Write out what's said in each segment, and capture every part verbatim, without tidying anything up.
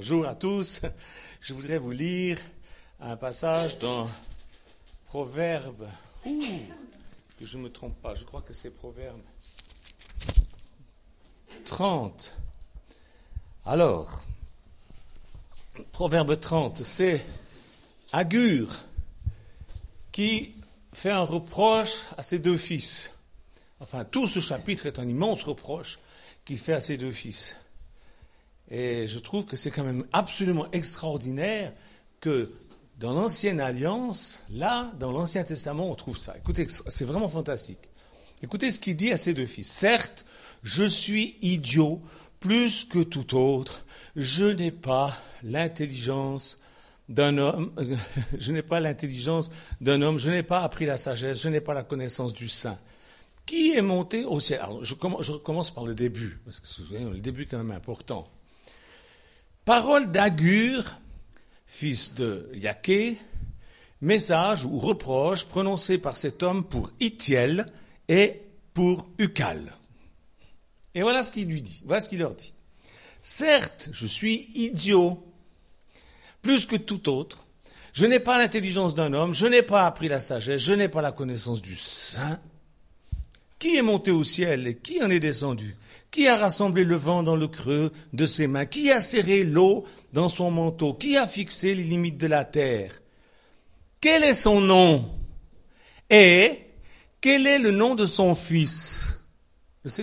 Bonjour à tous. Je voudrais vous lire un passage dans Proverbe. Ouh, que je ne me trompe pas, je crois que c'est Proverbe trente. Alors, Proverbe trente, c'est Agur qui fait un reproche à ses deux fils. Enfin, tout ce chapitre est un immense reproche qu'il fait à ses deux fils. Et je trouve que c'est quand même absolument extraordinaire que dans l'Ancienne Alliance, là, dans l'Ancien Testament, on trouve ça. Écoutez, c'est vraiment fantastique. Écoutez ce qu'il dit à ses deux fils. « Certes, je suis idiot plus que tout autre. Je n'ai pas l'intelligence d'un homme. Je n'ai pas l'intelligence d'un homme. Je n'ai pas appris la sagesse. Je n'ai pas la connaissance du saint. Qui est monté au ciel ?» Alors, je commence, je recommence par le début, parce que souvenez, le début est quand même important. Parole d'Agur, fils de Yaké, message ou reproche prononcé par cet homme pour Ithiel et pour Ucal. Et voilà ce qu'il lui dit, voilà ce qu'il leur dit. Certes, je suis idiot, plus que tout autre. Je n'ai pas l'intelligence d'un homme, je n'ai pas appris la sagesse, je n'ai pas la connaissance du saint. Qui est monté au ciel et qui en est descendu ? Qui a rassemblé le vent dans le creux de ses mains ? Qui a serré l'eau dans son manteau ? Qui a fixé les limites de la terre ? Quel est son nom ? Et quel est le nom de son fils ? Le sais-tu ?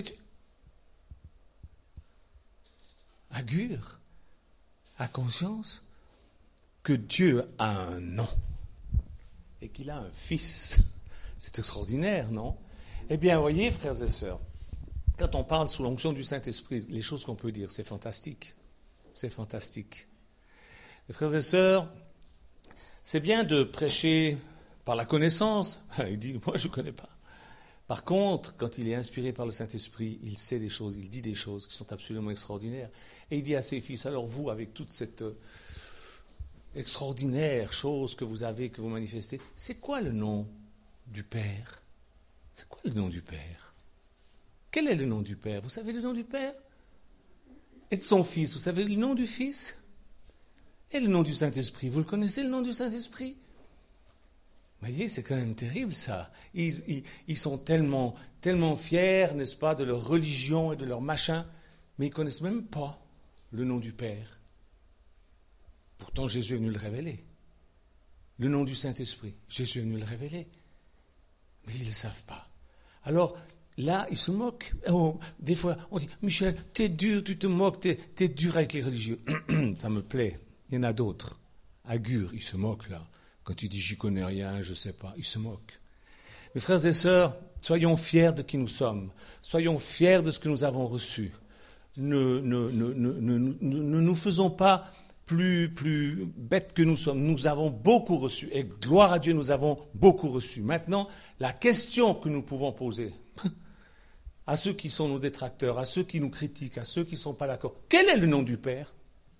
Agur a conscience que Dieu a un nom et qu'il a un fils. C'est extraordinaire, non ? Eh bien, voyez, frères et sœurs, quand on parle sous l'onction du Saint-Esprit, les choses qu'on peut dire, c'est fantastique. C'est fantastique. Et frères et sœurs, c'est bien de prêcher par la connaissance. Il dit, moi je ne connais pas. Par contre, quand il est inspiré par le Saint-Esprit, il sait des choses, il dit des choses qui sont absolument extraordinaires. Et il dit à ses fils, alors vous, avec toute cette extraordinaire chose que vous avez, que vous manifestez, c'est quoi le nom du Père ? C'est quoi le nom du Père ? Quel est le nom du Père ? Vous savez le nom du Père ? Et de son Fils, vous savez le nom du Fils ? Et le nom du Saint-Esprit, vous le connaissez, le nom du Saint-Esprit ? Vous voyez, c'est quand même terrible ça. Ils, ils, ils sont tellement, tellement fiers, n'est-ce pas, de leur religion et de leur machin, mais ils ne connaissent même pas le nom du Père. Pourtant, Jésus est venu le révéler. Le nom du Saint-Esprit, Jésus est venu le révéler. Mais ils ne le savent pas. Alors, là, ils se moquent. Oh, des fois, on dit, Michel, t'es dur, tu te moques, t'es, t'es dur avec les religieux. Ça me plaît. Il y en a d'autres. Agur, il se moque, là. Quand il dit, j'y connais rien, je ne sais pas, il se moque. Mes frères et sœurs, soyons fiers de qui nous sommes. Soyons fiers de ce que nous avons reçu. Ne, ne, ne, ne, ne, ne, ne nous faisons pas plus, plus bêtes que nous sommes. Nous avons beaucoup reçu. Et gloire à Dieu, nous avons beaucoup reçu. Maintenant, la question que nous pouvons poser à ceux qui sont nos détracteurs, à ceux qui nous critiquent, à ceux qui ne sont pas d'accord, quel est le nom du Père ?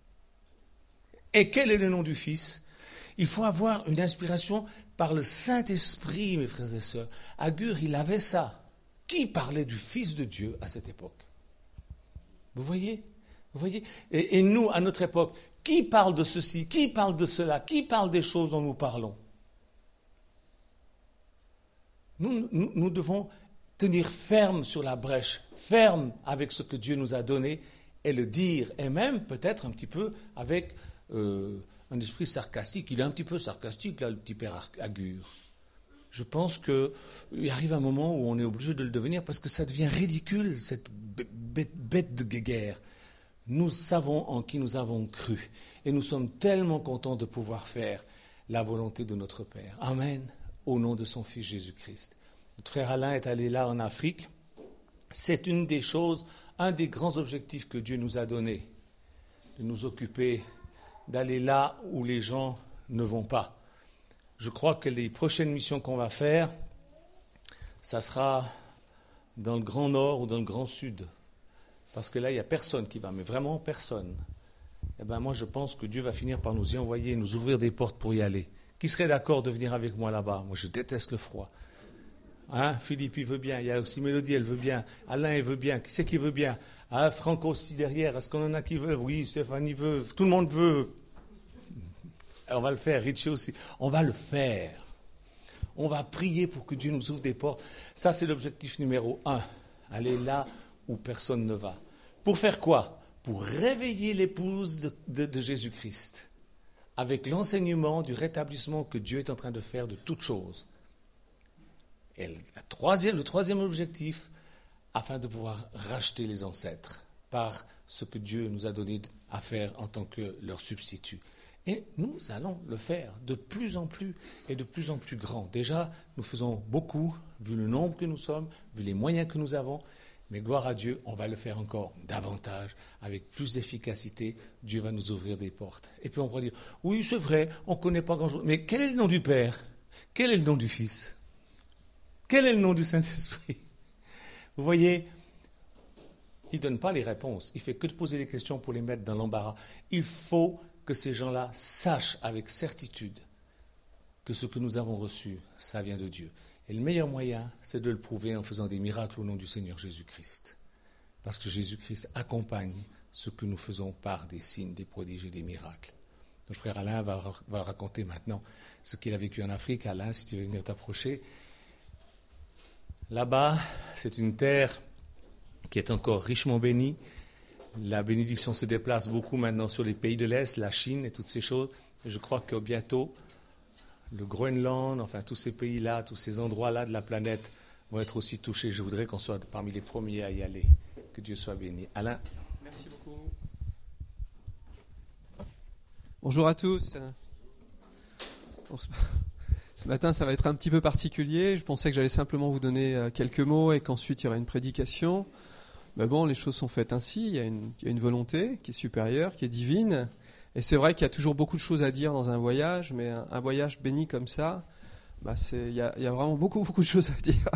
Et quel est le nom du Fils ? Il faut avoir une inspiration par le Saint-Esprit, mes frères et sœurs. Agur, il avait ça. Qui parlait du Fils de Dieu à cette époque ? Vous voyez ? Vous voyez ? Et, et nous, à notre époque, qui parle de ceci ? Qui parle de cela ? Qui parle des choses dont nous parlons ? Nous, nous, nous devons tenir ferme sur la brèche, ferme avec ce que Dieu nous a donné et le dire, et même peut-être un petit peu avec euh, un esprit sarcastique. Il est un petit peu sarcastique, là, le petit père Agur. Je pense qu'il arrive un moment où on est obligé de le devenir parce que ça devient ridicule, cette bête, bête de guéguerre. Nous savons en qui nous avons cru et nous sommes tellement contents de pouvoir faire la volonté de notre Père. Amen, au nom de son Fils Jésus-Christ. Notre frère Alain est allé là en Afrique. C'est une des choses, un des grands objectifs que Dieu nous a donnés, de nous occuper, d'aller là où les gens ne vont pas. Je crois que les prochaines missions qu'on va faire, ça sera dans le Grand Nord ou dans le Grand Sud. Parce que là, il n'y a personne qui va, mais vraiment personne. Eh bien, moi, je pense que Dieu va finir par nous y envoyer, nous ouvrir des portes pour y aller. Qui serait d'accord de venir avec moi là-bas ? Moi, je déteste le froid. Hein, Philippe, il veut bien. Il y a aussi Mélodie, elle veut bien. Alain, il veut bien. Qui c'est qui veut bien? Ah, Franco aussi derrière. Est-ce qu'on en a qui veulent? Oui, Stéphanie veut. Tout le monde veut. On va le faire. Richie aussi. On va le faire. On va prier pour que Dieu nous ouvre des portes. Ça, c'est l'objectif numéro un. Aller là où personne ne va. Pour faire quoi? Pour réveiller l'épouse de, de, de Jésus-Christ. Avec l'enseignement du rétablissement que Dieu est en train de faire de toutes choses. Et le troisième, le troisième objectif, afin de pouvoir racheter les ancêtres par ce que Dieu nous a donné à faire en tant que leur substitut. Et nous allons le faire de plus en plus et de plus en plus grand. Déjà, nous faisons beaucoup, vu le nombre que nous sommes, vu les moyens que nous avons, mais gloire à Dieu, on va le faire encore davantage, avec plus d'efficacité. Dieu va nous ouvrir des portes. Et puis on pourra dire, oui, c'est vrai, on ne connaît pas grand-chose, mais quel est le nom du Père? Quel est le nom du Fils? Quel est le nom du Saint-Esprit? Vous voyez, il ne donne pas les réponses. Il ne fait que de poser les questions pour les mettre dans l'embarras. Il faut que ces gens-là sachent avec certitude que ce que nous avons reçu, ça vient de Dieu. Et le meilleur moyen, c'est de le prouver en faisant des miracles au nom du Seigneur Jésus-Christ. Parce que Jésus-Christ accompagne ce que nous faisons par des signes, des prodiges et des miracles. Notre frère Alain va, va raconter maintenant ce qu'il a vécu en Afrique. Alain, si tu veux venir t'approcher. Là-bas, c'est une terre qui est encore richement bénie. La bénédiction se déplace beaucoup maintenant sur les pays de l'Est, la Chine et toutes ces choses. Et je crois que bientôt, le Groenland, enfin tous ces pays-là, tous ces endroits-là de la planète vont être aussi touchés. Je voudrais qu'on soit parmi les premiers à y aller. Que Dieu soit béni. Alain. Merci beaucoup. Bonjour à tous. Ce matin, ça va être un petit peu particulier. Je pensais que j'allais simplement vous donner quelques mots et qu'ensuite il y aurait une prédication. Mais bon, les choses sont faites ainsi. Il y a une, il y a une volonté qui est supérieure, qui est divine. Et c'est vrai qu'il y a toujours beaucoup de choses à dire dans un voyage, mais un, un voyage béni comme ça, bah c'est, il y a, il y a vraiment beaucoup, beaucoup de choses à dire.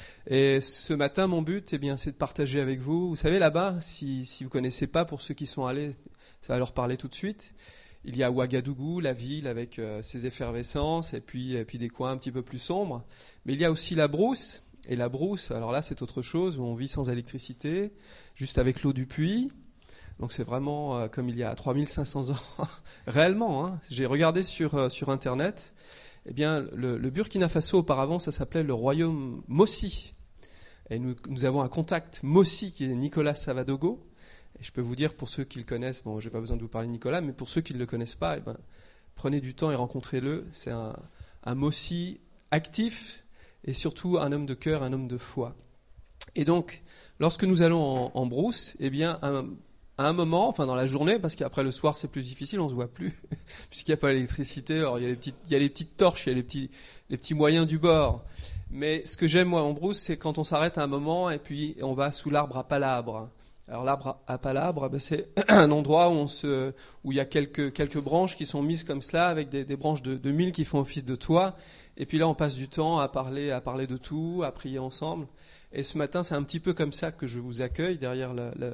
Et ce matin, mon but, eh bien, c'est de partager avec vous. Vous savez, là-bas, si, si vous ne connaissez pas, pour ceux qui sont allés, ça va leur parler tout de suite. Il y a Ouagadougou, la ville avec euh, ses effervescences, et puis, et puis des coins un petit peu plus sombres. Mais il y a aussi la brousse. Et la brousse, alors là, c'est autre chose, où on vit sans électricité, juste avec l'eau du puits. Donc c'est vraiment euh, comme il y a trois mille cinq cents ans, réellement. Hein. J'ai regardé sur, euh, sur Internet. Eh bien, le, le Burkina Faso, auparavant, ça s'appelait le royaume Mossi. Et nous, nous avons un contact Mossi qui est Nicolas Savadogo. Et je peux vous dire, pour ceux qui le connaissent, bon, je n'ai pas besoin de vous parler de Nicolas, mais pour ceux qui ne le connaissent pas, eh ben, prenez du temps et rencontrez-le. C'est un, un Mossi actif et surtout un homme de cœur, un homme de foi. Et donc, lorsque nous allons en, en brousse, eh bien, un, à un moment, enfin dans la journée, parce qu'après le soir c'est plus difficile, on ne se voit plus, puisqu'il n'y a pas l'électricité. Alors il y a les petites, il y a les petites torches, il y a les petits, les petits moyens du bord. Mais ce que j'aime moi en brousse, c'est quand on s'arrête à un moment et puis on va sous l'arbre à palabre. Alors l'arbre à palabre, ben, c'est un endroit où, on se, où il y a quelques, quelques branches qui sont mises comme cela, avec des, des branches de, de mil qui font office de toit. Et puis là on passe du temps à parler, à parler de tout, à prier ensemble. Et ce matin c'est un petit peu comme ça que je vous accueille derrière le... le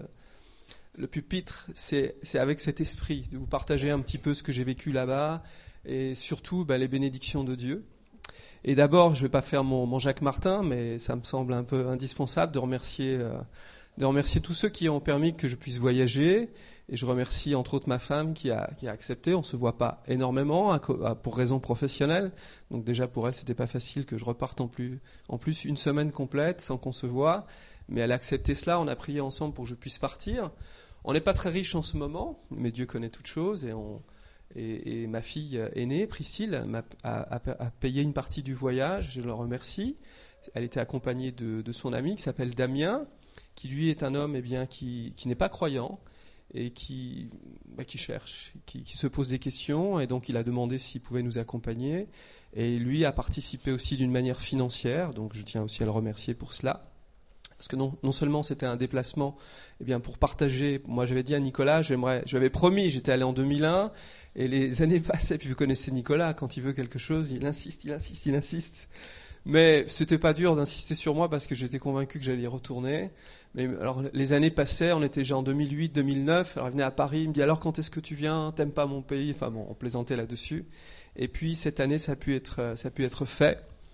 Le pupitre, c'est, c'est avec cet esprit, de vous partager un petit peu ce que j'ai vécu là-bas et surtout ben, les bénédictions de Dieu. Et d'abord, je ne vais pas faire mon, mon Jacques Martin, mais ça me semble un peu indispensable de remercier, euh, de remercier tous ceux qui ont permis que je puisse voyager. Et je remercie entre autres ma femme qui a, qui a accepté. On ne se voit pas énormément à, à, pour raisons professionnelles. Donc déjà pour elle, ce n'était pas facile que je reparte en plus, en plus une semaine complète sans qu'on se voit. Mais elle a accepté cela, on a prié ensemble pour que je puisse partir. On n'est pas très riche en ce moment, mais Dieu connaît toutes choses. Et, on, et, et ma fille aînée, Priscille, m'a, a, a, a payé une partie du voyage, je le remercie. Elle était accompagnée de, de son ami qui s'appelle Damien, qui lui est un homme eh bien, qui, qui n'est pas croyant et qui, bah, qui cherche, qui, qui se pose des questions. Et donc il a demandé s'il pouvait nous accompagner. Et lui a participé aussi d'une manière financière, donc je tiens aussi à le remercier pour cela. Parce que non, non seulement c'était un déplacement eh bien, pour partager, moi j'avais dit à Nicolas, j'aimerais, je lui avais promis, j'étais allé en deux mille un, et les années passaient, puis vous connaissez Nicolas, quand il veut quelque chose, il insiste, il insiste, il insiste. Mais c'était pas dur d'insister sur moi parce que j'étais convaincu que j'allais y retourner. Mais alors les années passaient, on était déjà en deux mille huit, deux mille neuf, alors il venait à Paris, il me dit alors quand est-ce que tu viens, t'aimes pas mon pays, enfin bon, on plaisantait là-dessus. Et puis cette année ça a pu être, ça a pu être fait.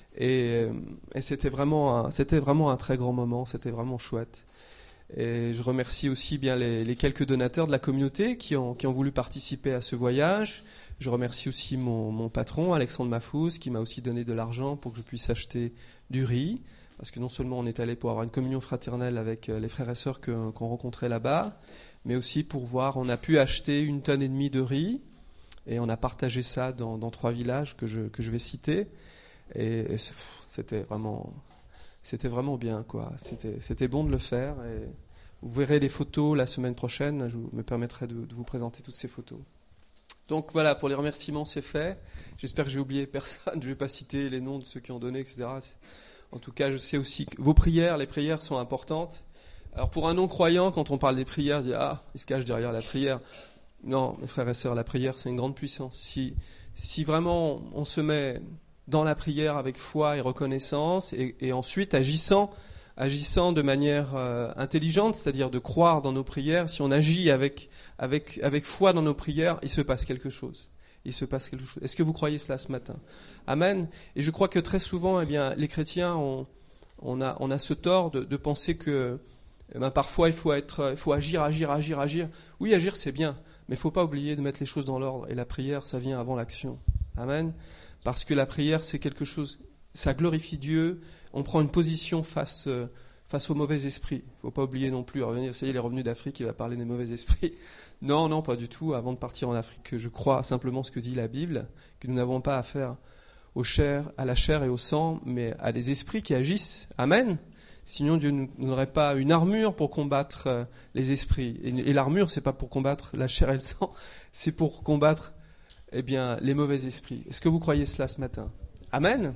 Et, et c'était vraiment, un, c'était vraiment un très grand moment, c'était vraiment chouette. Et je remercie aussi bien les, les quelques donateurs de la communauté qui ont, qui ont voulu participer à ce voyage. Je remercie aussi mon, mon patron, Alexandre Mafouz, qui m'a aussi donné de l'argent pour que je puisse acheter du riz. Parce que non seulement on est allé pour avoir une communion fraternelle avec les frères et sœurs que, qu'on rencontrait là-bas, mais aussi pour voir, on a pu acheter une tonne et demie de riz. Et on a partagé ça dans, dans trois villages que je, que je vais citer. Et, et c'était vraiment... C'était vraiment bien, quoi. C'était, c'était bon de le faire. Et vous verrez les photos la semaine prochaine. Je me permettrai de, de vous présenter toutes ces photos. Donc voilà, pour les remerciements, c'est fait. J'espère que j'ai oublié personne. Je ne vais pas citer les noms de ceux qui ont donné, et cetera. En tout cas, je sais aussi que vos prières, les prières sont importantes. Alors pour un non-croyant, quand on parle des prières, il dit « Ah, il se cache derrière la prière ». Non, mes frères et sœurs, la prière, c'est une grande puissance. Si, si vraiment on se met dans la prière avec foi et reconnaissance, et, et ensuite agissant, agissant de manière euh, intelligente, c'est-à-dire de croire dans nos prières, si on agit avec, avec, avec foi dans nos prières, il se passe quelque chose. Il se passe quelque chose. Est-ce que vous croyez cela ce matin ? Amen. Et je crois que très souvent, eh bien, les chrétiens, on, on, a, on a ce tort de, de penser que eh bien, parfois il faut, être, il faut agir, agir, agir, agir. Oui, agir, c'est bien, mais il ne faut pas oublier de mettre les choses dans l'ordre. Et la prière, ça vient avant l'action. Amen. Parce que la prière, c'est quelque chose, ça glorifie Dieu. On prend une position face, euh, face aux mauvais esprits. Il ne faut pas oublier non plus, revenir, ça y est, il est revenu d'Afrique, il va parler des mauvais esprits. Non, non, pas du tout. Avant de partir en Afrique, je crois simplement ce que dit la Bible, que nous n'avons pas affaire au chair, à la chair et au sang, mais à des esprits qui agissent. Amen. Sinon, Dieu n'aurait pas une armure pour combattre euh, les esprits. Et, et l'armure, c'est pas pour combattre la chair et le sang, c'est pour combattre eh bien, les mauvais esprits. Est-ce que vous croyez cela ce matin ? Amen.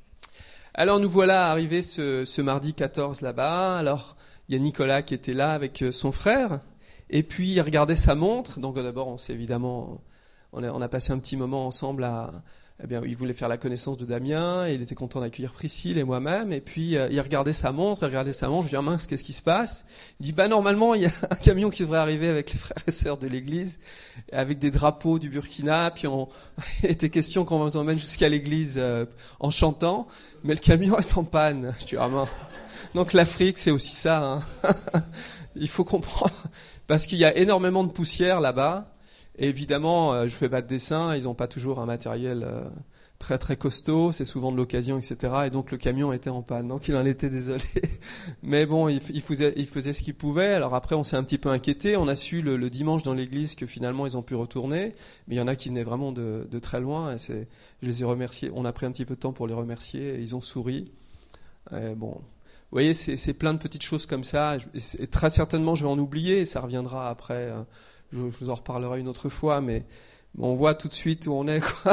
Alors nous voilà arrivés ce, ce mardi quatorze là-bas. Alors il y a Nicolas qui était là avec son frère. Et puis il regardait sa montre. Donc d'abord on s'est évidemment, on a, on a passé un petit moment ensemble à... Eh bien, il voulait faire la connaissance de Damien, et il était content d'accueillir Priscille et moi-même. Et puis, euh, il regardait sa montre, il regardait sa montre. Je lui dis, ah, mince, qu'est-ce qui se passe ? Il dit, bah, normalement, il y a un camion qui devrait arriver avec les frères et sœurs de l'église, avec des drapeaux du Burkina. Puis, on... il était question qu'on vous emmène jusqu'à l'église euh, en chantant. Mais le camion est en panne. Je dis, ah, mince. Donc, l'Afrique, c'est aussi ça. Hein. Il faut comprendre. Parce qu'il y a énormément de poussière là-bas. Et évidemment, euh, je fais pas de dessin, ils n'ont pas toujours un matériel euh, très très costaud, c'est souvent de l'occasion, et cetera. Et donc le camion était en panne, donc il en était désolé. Mais bon, il, il, faisait, il faisait ce qu'il pouvait. Alors après, on s'est un petit peu inquiété. On a su le, le dimanche dans l'église que finalement ils ont pu retourner. Mais il y en a qui venaient vraiment de, de très loin. Et c'est, je les ai remerciés. On a pris un petit peu de temps pour les remercier. Et ils ont souri. Et bon, vous voyez, c'est, c'est plein de petites choses comme ça. Et, et très certainement, je vais en oublier. Et ça reviendra après. Euh, Je vous en reparlerai une autre fois, mais on voit tout de suite où on est, quoi.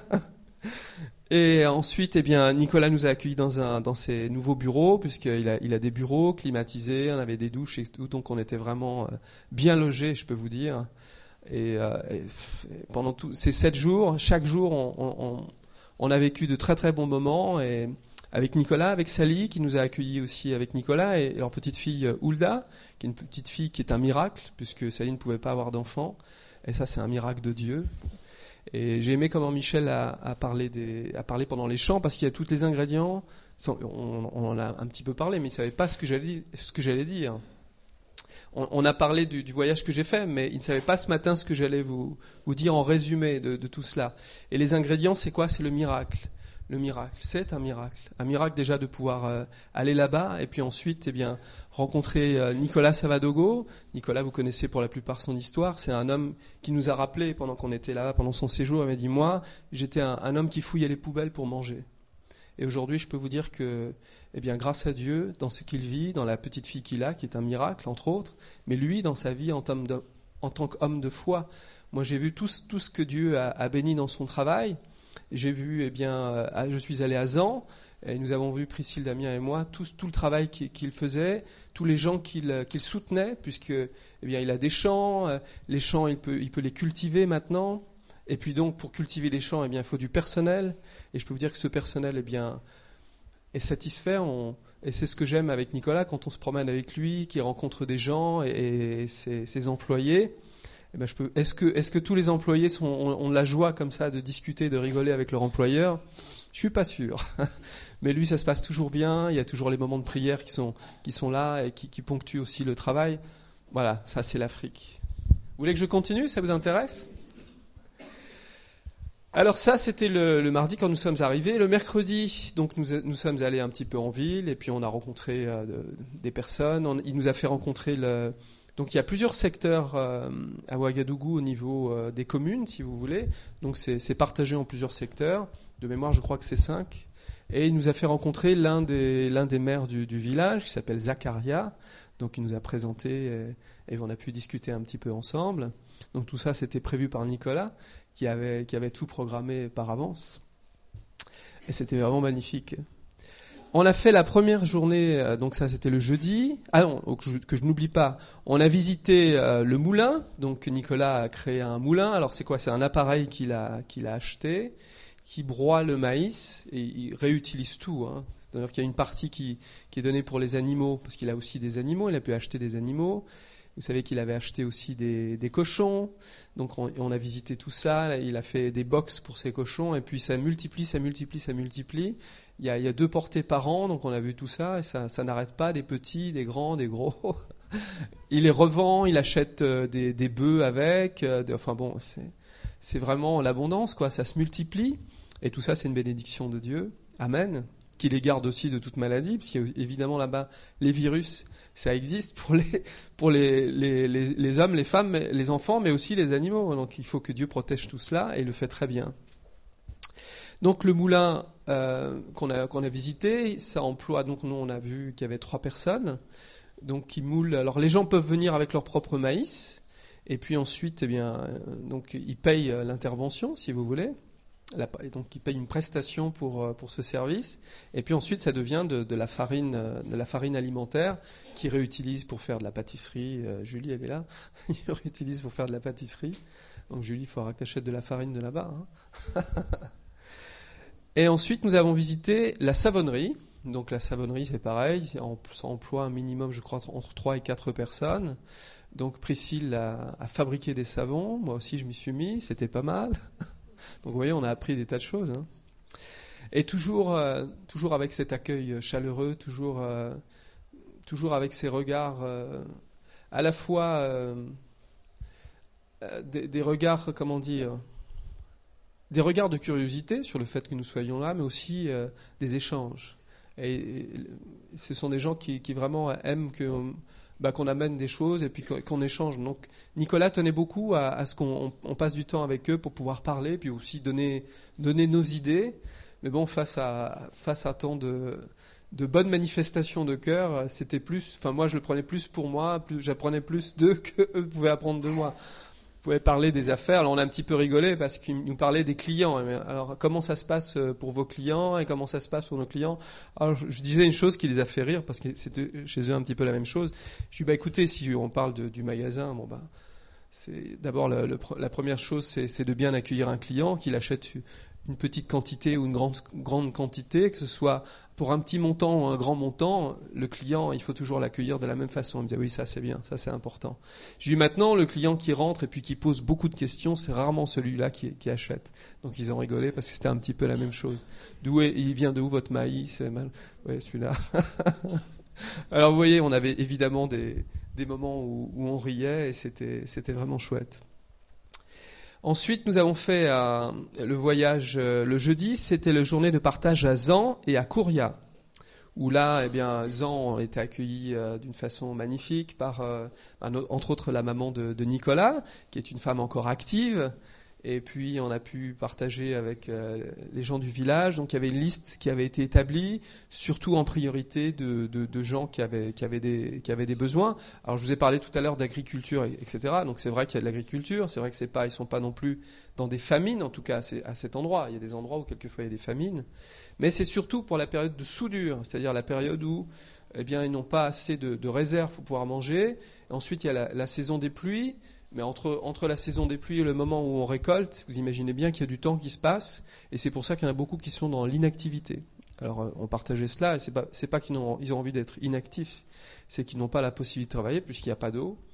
Et ensuite, eh bien, Nicolas nous a accueillis dans un, dans ses nouveaux bureaux, puisqu'il a, il a des bureaux climatisés, on avait des douches et tout, donc on était vraiment bien logés, je peux vous dire. Et, euh, et pendant tous ces sept jours, chaque jour, on, on, on a vécu de très très bons moments, et avec Nicolas, avec Sally, qui nous a accueillis aussi avec Nicolas, et leur petite fille Hulda, qui est une petite fille qui est un miracle, puisque Sally ne pouvait pas avoir d'enfant, et ça c'est un miracle de Dieu. Et j'ai aimé comment Michel a, a, parlé, des, a parlé pendant les chants, parce qu'il y a tous les ingrédients, on, on en a un petit peu parlé, mais il ne savait pas ce que j'allais, ce que j'allais dire. On, on a parlé du, du voyage que j'ai fait, mais il ne savait pas ce matin ce que j'allais vous, vous dire en résumé de, de tout cela. Et les ingrédients, c'est quoi ? C'est le miracle. Le miracle, c'est un miracle. Un miracle déjà de pouvoir euh, aller là-bas et puis ensuite eh bien, rencontrer euh, Nicolas Savadogo. Nicolas, vous connaissez pour la plupart son histoire. C'est un homme qui nous a rappelé pendant qu'on était là-bas, pendant son séjour. Il m'a dit, moi, j'étais un, un homme qui fouillait les poubelles pour manger. Et aujourd'hui, je peux vous dire que, eh bien, grâce à Dieu, dans ce qu'il vit, dans la petite fille qu'il a, qui est un miracle, entre autres, mais lui, dans sa vie en tant, de, en tant qu'homme de foi, moi, j'ai vu tout, tout ce que Dieu a, a béni dans son travail. J'ai vu, eh bien, euh, je suis allé à Zan, et nous avons vu, Priscille, Damien et moi, tout, tout le travail qu'il, qu'il faisait, tous les gens qu'il, qu'il soutenait, puisque, eh bien, il a des champs, euh, les champs, il peut, il peut les cultiver maintenant, et puis donc, pour cultiver les champs, eh bien, il faut du personnel, et je peux vous dire que ce personnel, eh bien, est satisfait, on, et c'est ce que j'aime avec Nicolas, quand on se promène avec lui, qu'il rencontre des gens et, et ses, ses employés. Eh ben je peux, est-ce que, est-ce que tous les employés sont, ont, ont la joie comme ça de discuter, de rigoler avec leur employeur ? Je suis pas sûr. Mais lui, ça se passe toujours bien. Il y a toujours les moments de prière qui sont, qui sont là et qui, qui ponctuent aussi le travail. Voilà, ça c'est l'Afrique. Vous voulez que je continue? Ça vous intéresse? Alors ça, c'était le, le mardi quand nous sommes arrivés. Le mercredi, donc nous, nous sommes allés un petit peu en ville et puis on a rencontré euh, de, des personnes. On, il nous a fait rencontrer le... Donc il y a plusieurs secteurs euh, à Ouagadougou au niveau euh, des communes, si vous voulez. Donc c'est, c'est partagé en plusieurs secteurs. De mémoire, je crois que c'est cinq. Et il nous a fait rencontrer l'un des, l'un des maires du, du village qui s'appelle Zakaria. Donc il nous a présenté et, et on a pu discuter un petit peu ensemble. Donc tout ça, c'était prévu par Nicolas, qui avait, qui avait tout programmé par avance. Et c'était vraiment magnifique. On a fait la première journée, donc ça c'était le jeudi. Ah non, que je, que je n'oublie pas, on a visité euh, le moulin. Donc Nicolas a créé un moulin. Alors c'est quoi? C'est un appareil qu'il a, qu'il a acheté, qui broie le maïs et il réutilise tout. Hein. C'est-à-dire qu'il y a une partie qui, qui est donnée pour les animaux, parce qu'il a aussi des animaux, il a pu acheter des animaux. Vous savez qu'il avait acheté aussi des, des cochons, donc on, on a visité tout ça. Il a fait des box pour ses cochons, et puis ça multiplie, ça multiplie, ça multiplie. Il y a, il y a deux portées par an, donc on a vu tout ça, et ça, ça n'arrête pas, des petits, des grands, des gros. Il les revend, il achète des, des bœufs avec. Des, enfin bon, c'est, c'est vraiment l'abondance, quoi. Ça se multiplie, et tout ça, c'est une bénédiction de Dieu. Amen. Qui les garde aussi de toute maladie, parce qu'il y a évidemment là-bas les virus. Ça existe pour les pour les, les, les, les hommes, les femmes, les enfants, mais aussi les animaux. Donc il faut que Dieu protège tout cela et il le fait très bien. Donc le moulin euh, qu'on a qu'on a visité, ça emploie, donc nous on a vu qu'il y avait trois personnes, donc qui moulent. Alors les gens peuvent venir avec leur propre maïs et puis ensuite eh bien euh, donc ils payent l'intervention si vous voulez. La, donc ils payent une prestation pour pour ce service et puis ensuite ça devient de, de la farine de la farine alimentaire qu'ils réutilisent pour faire de la pâtisserie. Euh, Julie elle est là, ils réutilisent pour faire de la pâtisserie. Donc Julie, il faudra que tu achètes de la farine de là-bas. Hein. Et ensuite nous avons visité la savonnerie. Donc la savonnerie c'est pareil, ça emploie un minimum je crois entre trois et quatre personnes. Donc Priscille a, a fabriqué des savons, moi aussi je m'y suis mis, c'était pas mal. Donc vous voyez, on a appris des tas de choses. Hein. Et toujours, euh, toujours avec cet accueil chaleureux, toujours, euh, toujours avec ces regards euh, à la fois euh, euh, des, des regards, comment dire, des regards de curiosité sur le fait que nous soyons là, mais aussi euh, des échanges. Et, et ce sont des gens qui, qui vraiment aiment que... Bah, qu'on amène des choses et puis qu'on échange. Donc Nicolas tenait beaucoup à, à ce qu'on on passe du temps avec eux pour pouvoir parler, puis aussi donner, donner nos idées. Mais bon, face à, face à tant de, de bonnes manifestations de cœur, c'était plus, enfin moi je le prenais plus pour moi, plus, j'apprenais plus d'eux qu'eux pouvaient apprendre de moi. Vous pouvez parler des affaires. Alors on a un petit peu rigolé parce qu'ils nous parlaient des clients. Alors comment ça se passe pour vos clients et comment ça se passe pour nos clients? Alors je disais une chose qui les a fait rire parce que c'était chez eux un petit peu la même chose. Je dis bah écoutez, si on parle de, du magasin, bon bah c'est d'abord le, le, la première chose c'est, c'est de bien accueillir un client, qu'il achète une petite quantité ou une grande grande quantité, que ce soit pour un petit montant ou un grand montant, le client, il faut toujours l'accueillir de la même façon. Il me disait, oui, ça c'est bien, ça c'est important. J'ai eu maintenant, le client qui rentre et puis qui pose beaucoup de questions, c'est rarement celui-là qui, qui achète. Donc ils ont rigolé parce que c'était un petit peu la même chose. D'où est, il vient de où votre maïs? Oui, celui-là. Alors vous voyez, on avait évidemment des, des moments où, où on riait et c'était, c'était vraiment chouette. Ensuite, nous avons fait euh, le voyage euh, le jeudi, c'était la journée de partage à Zan et à Kouria, où là, eh bien, Zan était accueilli euh, d'une façon magnifique par, euh, un, entre autres, la maman de, de Nicolas, qui est une femme encore active. Et puis, on a pu partager avec euh, les gens du village. Donc, il y avait une liste qui avait été établie, surtout en priorité de, de, de gens qui avaient, qui, avaient des, qui avaient des besoins. Alors, je vous ai parlé tout à l'heure d'agriculture, et cetera. Donc, c'est vrai qu'il y a de l'agriculture. C'est vrai que c'est pas, ils sont pas non plus dans des famines, en tout cas à cet endroit. Il y a des endroits où quelquefois il y a des famines. Mais c'est surtout pour la période de soudure, c'est-à-dire la période où eh bien, ils n'ont pas assez de, de réserves pour pouvoir manger. Et ensuite, il y a la, la saison des pluies. Mais entre, entre la saison des pluies et le moment où on récolte, vous imaginez bien qu'il y a du temps qui se passe, et c'est pour ça qu'il y en a beaucoup qui sont dans l'inactivité. Alors on partageait cela, et c'est pas, c'est pas qu'ils ont, ils ont envie d'être inactifs, c'est qu'ils n'ont pas la possibilité de travailler puisqu'il n'y a pas d'eau.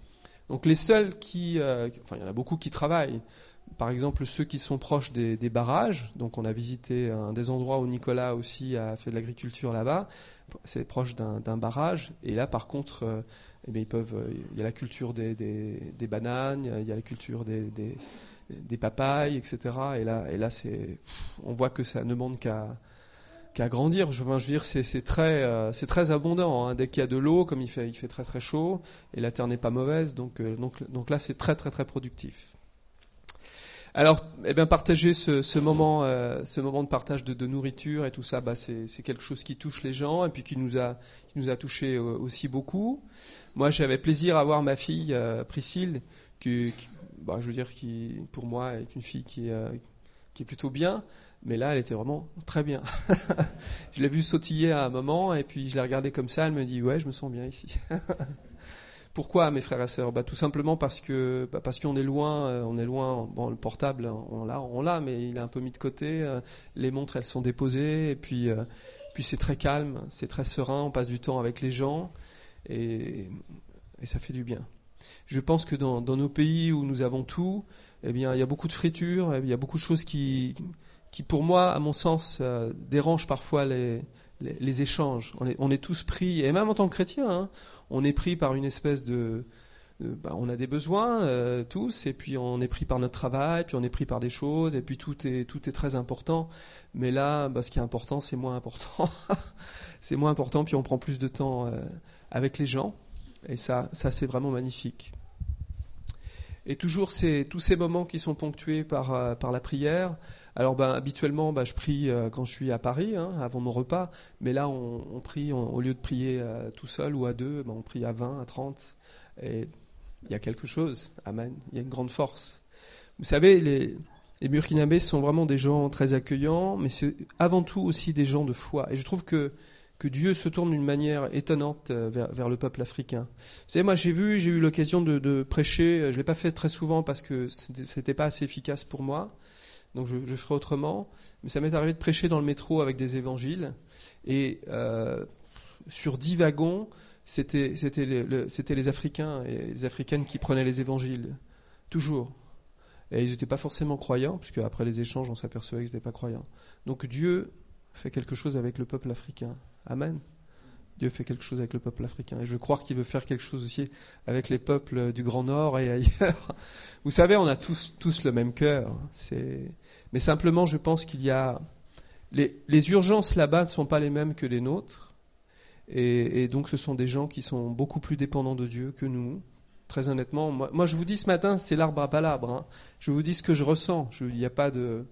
Donc les seuls qui, euh, enfin il y en a beaucoup qui travaillent. Par exemple, ceux qui sont proches des, des barrages. Donc on a visité un des endroits où Nicolas aussi a fait de l'agriculture là-bas. C'est proche d'un, d'un barrage. Et là, par contre, euh, eh bien, ils peuvent. Euh, il y a la culture des, des, des bananes, il y a la culture des, des, des papayes, et cetera. Et là, et là, c'est, on voit que ça ne demande qu'à qu'à grandir. Je veux, je veux dire, c'est, c'est très, euh, c'est très abondant. Hein. Dès qu'il y a de l'eau, comme il fait, il fait très très chaud, et la terre n'est pas mauvaise, donc, euh, donc, donc là, c'est très très très productif. Alors, eh bien, partager ce, ce moment, euh, ce moment de partage de, de nourriture et tout ça, bah, c'est, c'est quelque chose qui touche les gens et puis qui nous a, qui nous a touché euh, aussi beaucoup. Moi, j'avais plaisir à voir ma fille euh, Priscille, qui, qui bah, je veux dire, qui, pour moi, est une fille qui, euh, qui est plutôt bien. Mais là, elle était vraiment très bien. Je l'ai vue sautiller à un moment et puis je l'ai regardée comme ça. Elle me dit, ouais, je me sens bien ici. Pourquoi, mes frères et sœurs? Bah, tout simplement parce que bah, parce qu'on est loin, euh, on est loin. Bon, le portable, on l'a, on l'a, mais il est un peu mis de côté. Euh, les montres, elles sont déposées, et puis euh, puis c'est très calme, c'est très serein. On passe du temps avec les gens, et et ça fait du bien. Je pense que dans dans nos pays où nous avons tout, eh bien, il y a beaucoup de friture, il y a beaucoup de choses qui qui, pour moi, à mon sens, euh, dérangent parfois les Les, les échanges. On est, on est tous pris, et même en tant que chrétien, hein, on est pris par une espèce de... de bah, on a des besoins, euh, tous, et puis on est pris par notre travail, puis on est pris par des choses, et puis tout est, tout est très important. Mais là, bah, ce qui est important, c'est moins important. C'est moins important, puis on prend plus de temps euh, avec les gens, et ça, ça c'est vraiment magnifique. Et toujours ces, tous ces moments qui sont ponctués par, euh, par la prière. Alors ben, habituellement, ben, je prie euh, quand je suis à Paris, hein, avant mon repas, mais là on, on prie, on, au lieu de prier euh, tout seul ou à deux, ben, on prie à vingt, à trente, et il y a quelque chose, amen, il y a une grande force. Vous savez, les, les Burkinabés sont vraiment des gens très accueillants, mais c'est avant tout aussi des gens de foi, et je trouve que, que Dieu se tourne d'une manière étonnante vers, vers le peuple africain. Vous savez, moi j'ai vu, j'ai eu l'occasion de, de prêcher, je ne l'ai pas fait très souvent parce que c'était, c'était pas assez efficace pour moi, donc je, je ferai autrement, mais ça m'est arrivé de prêcher dans le métro avec des évangiles, et euh, sur dix wagons, c'était, c'était, le, le, c'était les Africains et les Africaines qui prenaient les évangiles, toujours. Et ils n'étaient pas forcément croyants, puisque après les échanges, on s'apercevait qu'ils n'étaient pas croyants. Donc Dieu fait quelque chose avec le peuple africain. Amen. Dieu fait quelque chose avec le peuple africain. Et je veux croire qu'il veut faire quelque chose aussi avec les peuples du Grand Nord et ailleurs. Vous savez, on a tous, tous le même cœur. C'est... Mais simplement, je pense qu'il y a... Les, les urgences là-bas ne sont pas les mêmes que les nôtres. Et, et donc, ce sont des gens qui sont beaucoup plus dépendants de Dieu que nous. Très honnêtement, moi, moi je vous dis ce matin, c'est l'arbre à palabres. Hein. Je vous dis ce que je ressens. Je, il n'y a pas de...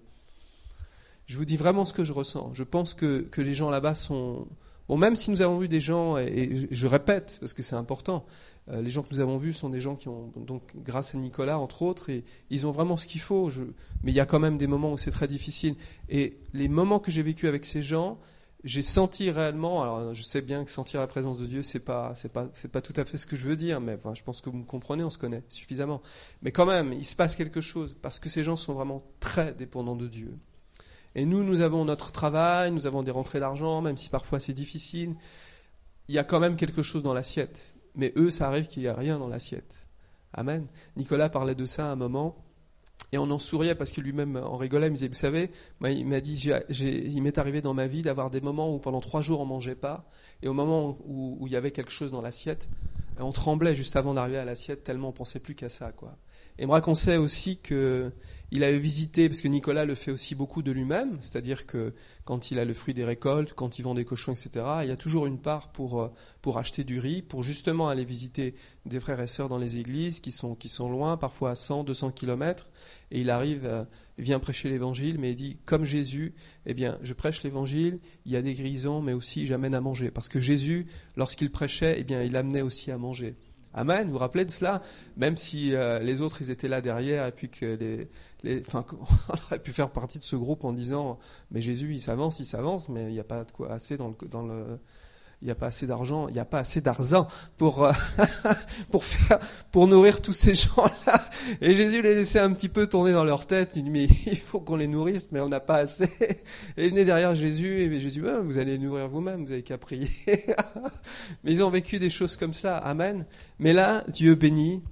Je vous dis vraiment ce que je ressens. Je pense que, que les gens là-bas sont... Bon, même si nous avons vu des gens, et, et je répète, parce que c'est important, euh, les gens que nous avons vus sont des gens qui ont, donc grâce à Nicolas, entre autres, et ils ont vraiment ce qu'il faut. Je, mais il y a quand même des moments où c'est très difficile. Et les moments que j'ai vécus avec ces gens, j'ai senti réellement, alors je sais bien que sentir la présence de Dieu, c'est pas, c'est pas, c'est pas tout à fait ce que je veux dire, mais enfin, je pense que vous me comprenez, on se connaît suffisamment. Mais quand même, il se passe quelque chose, parce que ces gens sont vraiment très dépendants de Dieu. Et nous, nous avons notre travail, nous avons des rentrées d'argent, même si parfois c'est difficile. Il y a quand même quelque chose dans l'assiette. Mais eux, ça arrive qu'il n'y a rien dans l'assiette. Amen. Nicolas parlait de ça à un moment, et on en souriait parce que lui-même en rigolait. Il me disait, vous savez, moi, il m'a dit, j'ai, j'ai, il m'est arrivé dans ma vie d'avoir des moments où pendant trois jours on ne mangeait pas, et au moment où, où il y avait quelque chose dans l'assiette, on tremblait juste avant d'arriver à l'assiette tellement on ne pensait plus qu'à ça, quoi. Et me racontait aussi que il avait visité, parce que Nicolas le fait aussi beaucoup de lui-même, c'est-à-dire que quand il a le fruit des récoltes, quand il vend des cochons, et cetera, il y a toujours une part pour, pour acheter du riz, pour justement aller visiter des frères et sœurs dans les églises qui sont, qui sont loin, parfois à cent, deux cents kilomètres, et il arrive, euh, il vient prêcher l'évangile, mais il dit, comme Jésus, eh bien, je prêche l'évangile, il y a des guérisons, mais aussi j'amène à manger. Parce que Jésus, lorsqu'il prêchait, eh bien, il amenait aussi à manger. Amen, vous vous rappelez de cela? Même si euh, les autres, ils étaient là derrière, et puis que les... les enfin, on aurait pu faire partie de ce groupe en disant, mais Jésus, il s'avance, il s'avance, mais il n'y a pas de quoi assez dans le... Dans le il n'y a pas assez d'argent, il n'y a pas assez d'argent pour, euh, pour faire, pour nourrir tous ces gens-là. Et Jésus les laissait un petit peu tourner dans leur tête. Il dit, mais il faut qu'on les nourrisse, mais on n'a pas assez. Et ils venaient derrière Jésus, et Jésus, ah, vous allez les nourrir vous-même, vous n'avez qu'à prier. Mais ils ont vécu des choses comme ça, amen. Mais là, Dieu bénit.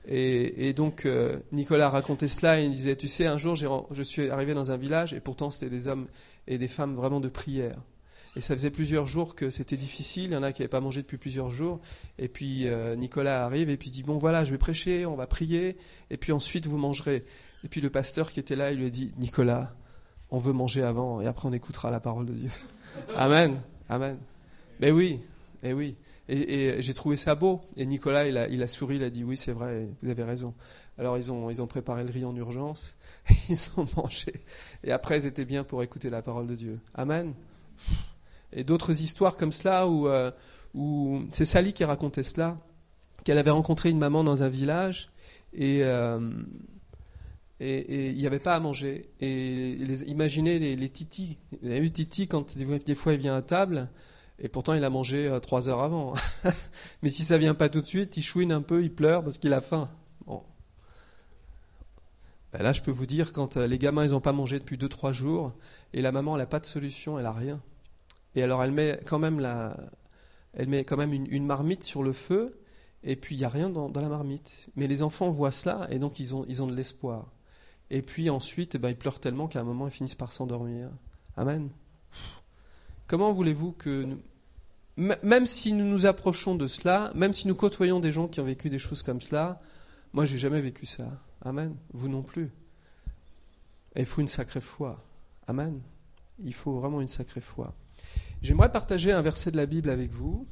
Et, et donc euh, Nicolas racontait cela et il disait, tu sais, un jour j'ai, je suis arrivé dans un village et pourtant c'était des hommes et des femmes vraiment de prière. Et ça faisait plusieurs jours que c'était difficile, il y en a qui n'avaient pas mangé depuis plusieurs jours. Et puis euh, Nicolas arrive et puis dit, bon voilà, je vais prêcher, on va prier, et puis ensuite vous mangerez. Et puis le pasteur qui était là, il lui a dit, Nicolas, on veut manger avant et après on écoutera la parole de Dieu. Amen, amen. Mais oui, et oui. Et, et j'ai trouvé ça beau. Et Nicolas, il a, il a souri, il a dit, oui c'est vrai, vous avez raison. Alors ils ont, ils ont préparé le riz en urgence, ils ont mangé. Et après ils étaient bien pour écouter la parole de Dieu. Amen. Et d'autres histoires comme cela où, euh, où c'est Sally qui racontait cela, qu'elle avait rencontré une maman dans un village et euh, et, et il n'y avait pas à manger. Et les, imaginez les, les titis. Vous avez vu Titi quand des, des fois il vient à table et pourtant il a mangé euh, trois heures avant. Mais si ça vient pas tout de suite, il chouine un peu, il pleure parce qu'il a faim. Bon. Ben là, je peux vous dire quand euh, les gamins ils n'ont pas mangé depuis deux trois jours et la maman elle n'a pas de solution, elle a rien. Et alors elle met quand même, la, elle met quand même une, une marmite sur le feu, et puis il n'y a rien dans, dans la marmite. Mais les enfants voient cela, et donc ils ont, ils ont de l'espoir. Et puis ensuite, eh ben, ils pleurent tellement qu'à un moment, ils finissent par s'endormir. Amen. Comment voulez-vous que, nous, même si nous nous approchons de cela, même si nous côtoyons des gens qui ont vécu des choses comme cela, moi j'ai jamais vécu ça. Amen. Vous non plus. Et il faut une sacrée foi. Amen. Il faut vraiment une sacrée foi. J'aimerais partager un verset de la Bible avec vous.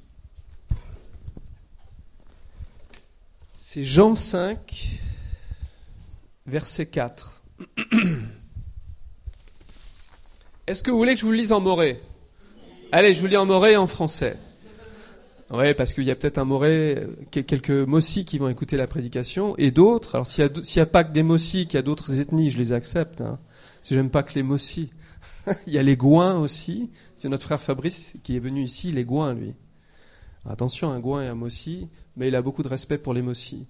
C'est Jean cinq, verset quatre. Est-ce que vous voulez que je vous le lise en moré ? Allez, je vous lis en moré et en français. Oui, parce qu'il y a peut-être un moré, quelques Mossis qui vont écouter la prédication, et d'autres. Alors s'il n'y a, a pas que des Mossis, qu'il y a d'autres ethnies, je les accepte. Hein. Si j'aime pas que les Mossis. Il y a les Gouins aussi. C'est notre frère Fabrice qui est venu ici, les Gouins, lui. Attention, un Gouin et un Mossi, mais il a beaucoup de respect pour les Mossis.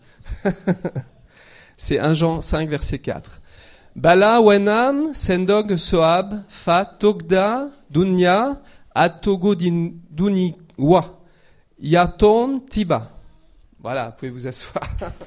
C'est un Jean cinq, verset quatre. Bala wenam sendog soab fa togda dunya atogo duniwa yaton tiba. Voilà, vous pouvez vous asseoir.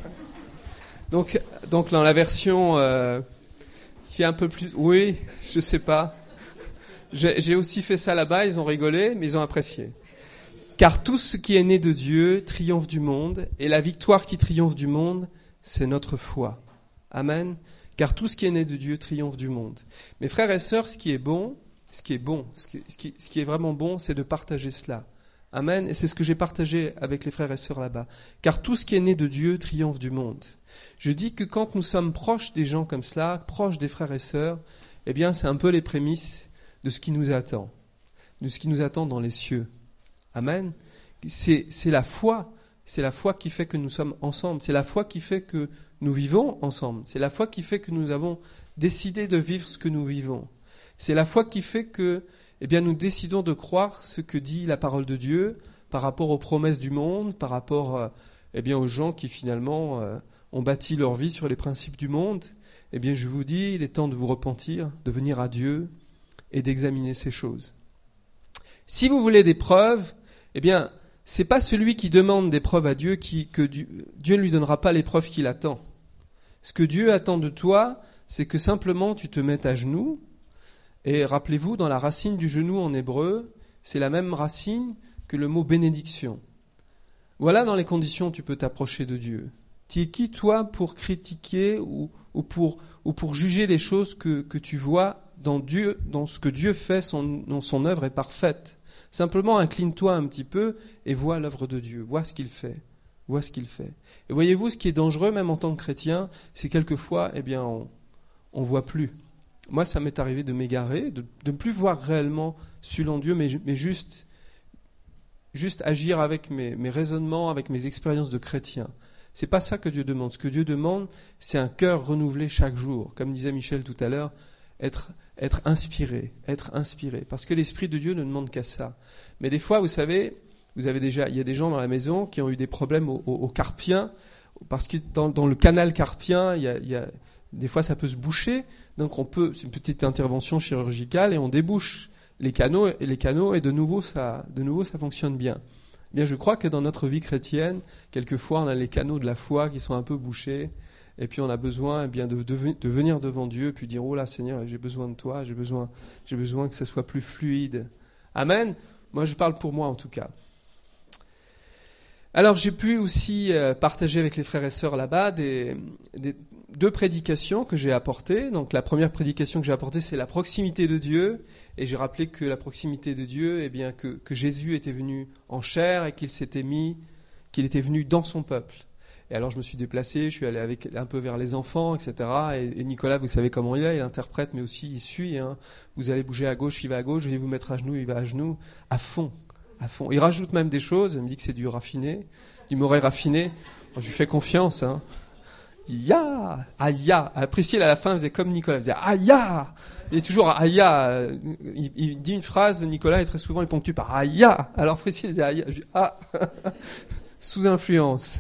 donc, donc dans la version euh, qui est un peu plus... Oui, je sais pas. J'ai, j'ai aussi fait ça là-bas, ils ont rigolé, mais ils ont apprécié. Car tout ce qui est né de Dieu triomphe du monde, et la victoire qui triomphe du monde, c'est notre foi. Amen. Car tout ce qui est né de Dieu triomphe du monde. Mes frères et sœurs, ce qui est bon, ce qui est bon, ce qui, ce qui, ce qui est vraiment bon, c'est de partager cela. Amen. Et c'est ce que j'ai partagé avec les frères et sœurs là-bas. Car tout ce qui est né de Dieu triomphe du monde. Je dis que quand nous sommes proches des gens comme cela, proches des frères et sœurs, eh bien, c'est un peu les prémices de ce qui nous attend, de ce qui nous attend dans les cieux. Amen. C'est, c'est la foi, c'est la foi qui fait que nous sommes ensemble, c'est la foi qui fait que nous vivons ensemble, c'est la foi qui fait que nous avons décidé de vivre ce que nous vivons. C'est la foi qui fait que, eh bien, nous décidons de croire ce que dit la parole de Dieu par rapport aux promesses du monde, par rapport, euh, eh bien, aux gens qui finalement euh, ont bâti leur vie sur les principes du monde. Eh bien, je vous dis, il est temps de vous repentir, de venir à Dieu et d'examiner ces choses. Si vous voulez des preuves, eh bien, c'est pas celui qui demande des preuves à Dieu qui, que Dieu, Dieu ne lui donnera pas les preuves qu'il attend. Ce que Dieu attend de toi, c'est que simplement tu te mettes à genoux. Et rappelez-vous, dans la racine du genou en hébreu, c'est la même racine que le mot bénédiction. Voilà dans les conditions où tu peux t'approcher de Dieu. Tu es qui, toi, pour critiquer ou, ou, pour, ou pour juger les choses que, que tu vois dans Dieu, dans ce que Dieu fait, son, son œuvre est parfaite. Simplement incline-toi un petit peu et vois l'œuvre de Dieu, vois ce qu'il fait, vois ce qu'il fait. Et voyez-vous, ce qui est dangereux, même en tant que chrétien, c'est quelquefois, eh bien, on on voit plus. Moi, ça m'est arrivé de m'égarer, de, de ne plus voir réellement celui en Dieu, mais, mais juste, juste agir avec mes, mes raisonnements, avec mes expériences de chrétien. C'est pas ça que Dieu demande. Ce que Dieu demande, c'est un cœur renouvelé chaque jour. Comme disait Michel tout à l'heure, être, être inspiré, être inspiré. Parce que l'Esprit de Dieu ne demande qu'à ça. Mais des fois, vous savez, vous avez déjà, il y a des gens dans la maison qui ont eu des problèmes au, au, au carpien, parce que dans, dans le canal carpien, il y a, il y a, des fois ça peut se boucher. Donc on peut, c'est une petite intervention chirurgicale et on débouche les canaux et les canaux et de nouveau ça, de nouveau ça fonctionne bien. Eh bien, je crois que dans notre vie chrétienne, quelquefois, on a les canaux de la foi qui sont un peu bouchés, et puis on a besoin eh bien, de, de, de venir devant Dieu, puis dire, oh là Seigneur, j'ai besoin de toi, j'ai besoin, j'ai besoin que ça soit plus fluide. Amen. Moi, je parle pour moi en tout cas. Alors, j'ai pu aussi euh, partager avec les frères et sœurs là-bas des, des, deux prédications que j'ai apportées. Donc, la première prédication que j'ai apportée, c'est la proximité de Dieu. Et j'ai rappelé que la proximité de Dieu, eh bien, que, que Jésus était venu en chair et qu'il s'était mis, qu'il était venu dans son peuple. Et alors, je me suis déplacé, je suis allé avec, un peu vers les enfants, et cetera. Et, et Nicolas, vous savez comment il est, il interprète, mais aussi il suit. Hein. Vous allez bouger à gauche, il va à gauche, je vais vous mettre à genoux, il va à genoux, à fond. À fond. Il rajoute même des choses, il me dit que c'est du raffiné, du moré raffiné. Moi, je lui fais confiance. Hein. Ya, aïe, Priscille à la fin faisait comme Nicolas, elle faisait aïe. Il est toujours aïe. Il, il dit une phrase, Nicolas est très souvent il ponctue par aïe. Alors Priscille disait aïe, je dis ah, sous influence.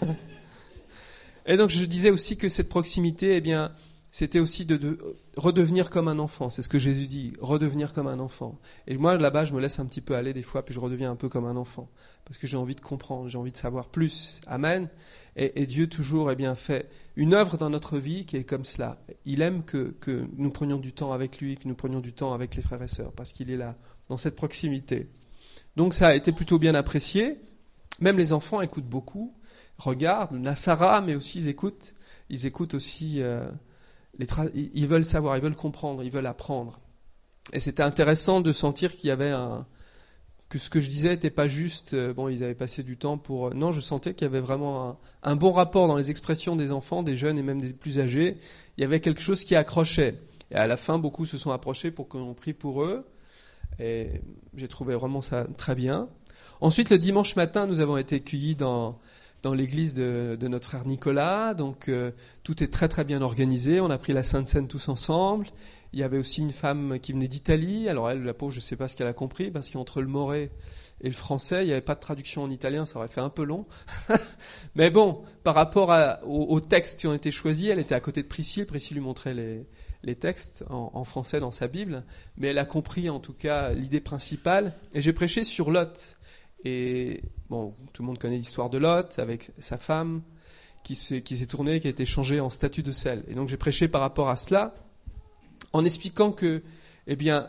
Et donc je disais aussi que cette proximité, eh bien, c'était aussi de, de redevenir comme un enfant. C'est ce que Jésus dit, redevenir comme un enfant. Et moi, là-bas, je me laisse un petit peu aller des fois, puis je redeviens un peu comme un enfant. Parce que j'ai envie de comprendre, j'ai envie de savoir plus. Amen. Et, et Dieu toujours eh bien, fait une œuvre dans notre vie qui est comme cela. Il aime que, que nous prenions du temps avec lui, que nous prenions du temps avec les frères et sœurs, parce qu'il est là, dans cette proximité. Donc ça a été plutôt bien apprécié. Même les enfants écoutent beaucoup, regardent, Nassara, mais aussi ils écoutent. Ils écoutent aussi... Euh, Les tra- ils veulent savoir, ils veulent comprendre, ils veulent apprendre. Et c'était intéressant de sentir qu'il y avait un... que ce que je disais n'était pas juste, euh, bon, ils avaient passé du temps pour... Non, je sentais qu'il y avait vraiment un, un bon rapport dans les expressions des enfants, des jeunes et même des plus âgés. Il y avait quelque chose qui accrochait. Et à la fin, beaucoup se sont approchés pour qu'on prie pour eux. Et j'ai trouvé vraiment ça très bien. Ensuite, le dimanche matin, nous avons été accueillis dans... dans l'église de, de notre frère Nicolas, donc euh, tout est très très bien organisé, on a pris la Sainte Seine tous ensemble, il y avait aussi une femme qui venait d'Italie, alors elle, la pauvre, je ne sais pas ce qu'elle a compris, parce qu'entre le moré et le français, il n'y avait pas de traduction en italien, ça aurait fait un peu long, mais bon, par rapport à, aux, aux textes qui ont été choisis, elle était à côté de Priscille, Priscille lui montrait les, les textes en, en français dans sa Bible, mais elle a compris en tout cas l'idée principale, et j'ai prêché sur Lot. Et bon, tout le monde connaît l'histoire de Lot avec sa femme qui s'est, qui s'est tournée, qui a été changée en statue de sel. Et donc j'ai prêché par rapport à cela en expliquant que, eh bien,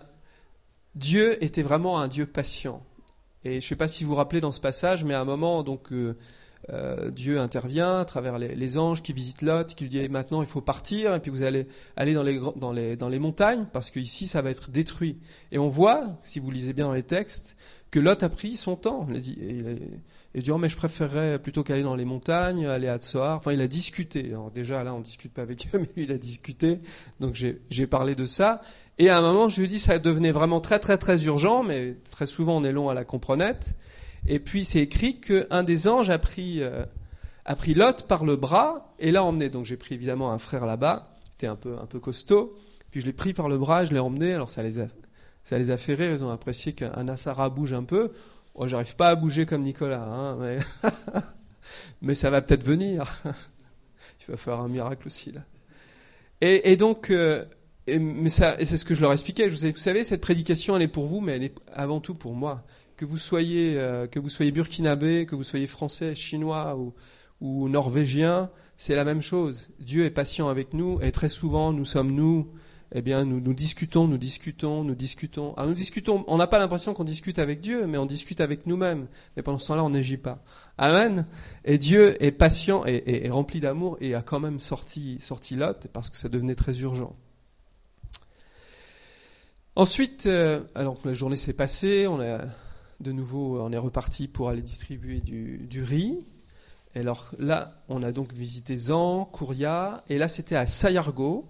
Dieu était vraiment un Dieu patient. Et je ne sais pas si vous vous rappelez dans ce passage, mais à un moment, donc, euh, euh, Dieu intervient à travers les, les anges qui visitent Lot, qui lui dit maintenant il faut partir, et puis vous allez aller dans les, dans les, dans les montagnes, parce qu'ici ça va être détruit. Et on voit, si vous lisez bien dans les textes, que Lot a pris son temps. Il a dit, et, et dit, oh, mais je préférerais plutôt qu'aller dans les montagnes, aller à Tsoar. Enfin, il a discuté. Alors, déjà, là, on ne discute pas avec Dieu, mais lui, il a discuté. Donc, j'ai, j'ai parlé de ça. Et à un moment, je lui ai dit, ça devenait vraiment très, très, très urgent, mais très souvent, on est long à la comprenette. Et puis, c'est écrit qu'un des anges a pris, euh, a pris Lot par le bras et l'a emmené. Donc, j'ai pris évidemment un frère là-bas, qui était un peu, un peu costaud. Puis, je l'ai pris par le bras, je l'ai emmené. Alors, ça les a Ça les a fait rire, ils ont apprécié qu'un Nassara bouge un peu. Oh, j'arrive pas à bouger comme Nicolas, hein, mais... mais ça va peut-être venir. Il va faire un miracle aussi, là. Et, et donc, euh, et, mais ça, et c'est ce que je leur expliquais. Je vous, vous savez, cette prédication, elle est pour vous, mais elle est avant tout pour moi. Que vous soyez, euh, que vous soyez burkinabé, que vous soyez français, chinois ou, ou norvégien, c'est la même chose. Dieu est patient avec nous, et très souvent, nous sommes nous... Eh bien, nous, nous discutons, nous discutons, nous discutons. Alors, nous discutons, on n'a pas l'impression qu'on discute avec Dieu, mais on discute avec nous-mêmes. Mais pendant ce temps-là, on n'agit pas. Amen. Et Dieu est patient et, et, et rempli d'amour et a quand même sorti, sorti Lot parce que ça devenait très urgent. Ensuite, euh, alors la journée s'est passée, on a de nouveau, on est reparti pour aller distribuer du, du riz. Et alors là, on a donc visité Zan, Kouria, et là c'était à Sayargo.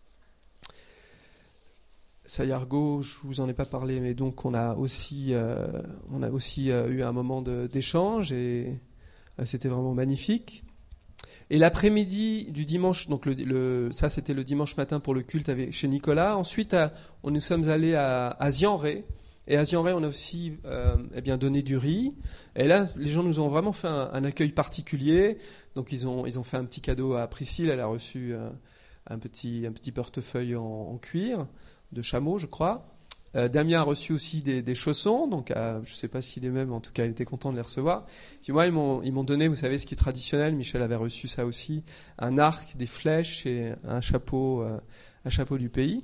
Sayargo, je vous en ai pas parlé, mais donc on a aussi, euh, on a aussi euh, eu un moment de, d'échange et euh, c'était vraiment magnifique. Et l'après-midi du dimanche, donc le, le, ça c'était le dimanche matin pour le culte avec, chez Nicolas. Ensuite, à, on, nous sommes allés à, à Zianré. Et à Zianré, on a aussi euh, eh bien, donné du riz. Et là, les gens nous ont vraiment fait un, un accueil particulier. Donc ils ont, ils ont fait un petit cadeau à Priscille. Elle a reçu euh, un, petit, un petit portefeuille en, en cuir de chameau, je crois. Euh, Damien a reçu aussi des, des chaussons, donc euh, je ne sais pas s'il est même, en tout cas il était content de les recevoir. Puis moi ils m'ont, ils m'ont donné, vous savez ce qui est traditionnel, Michel avait reçu ça aussi, un arc, des flèches et un chapeau, euh, un chapeau du pays.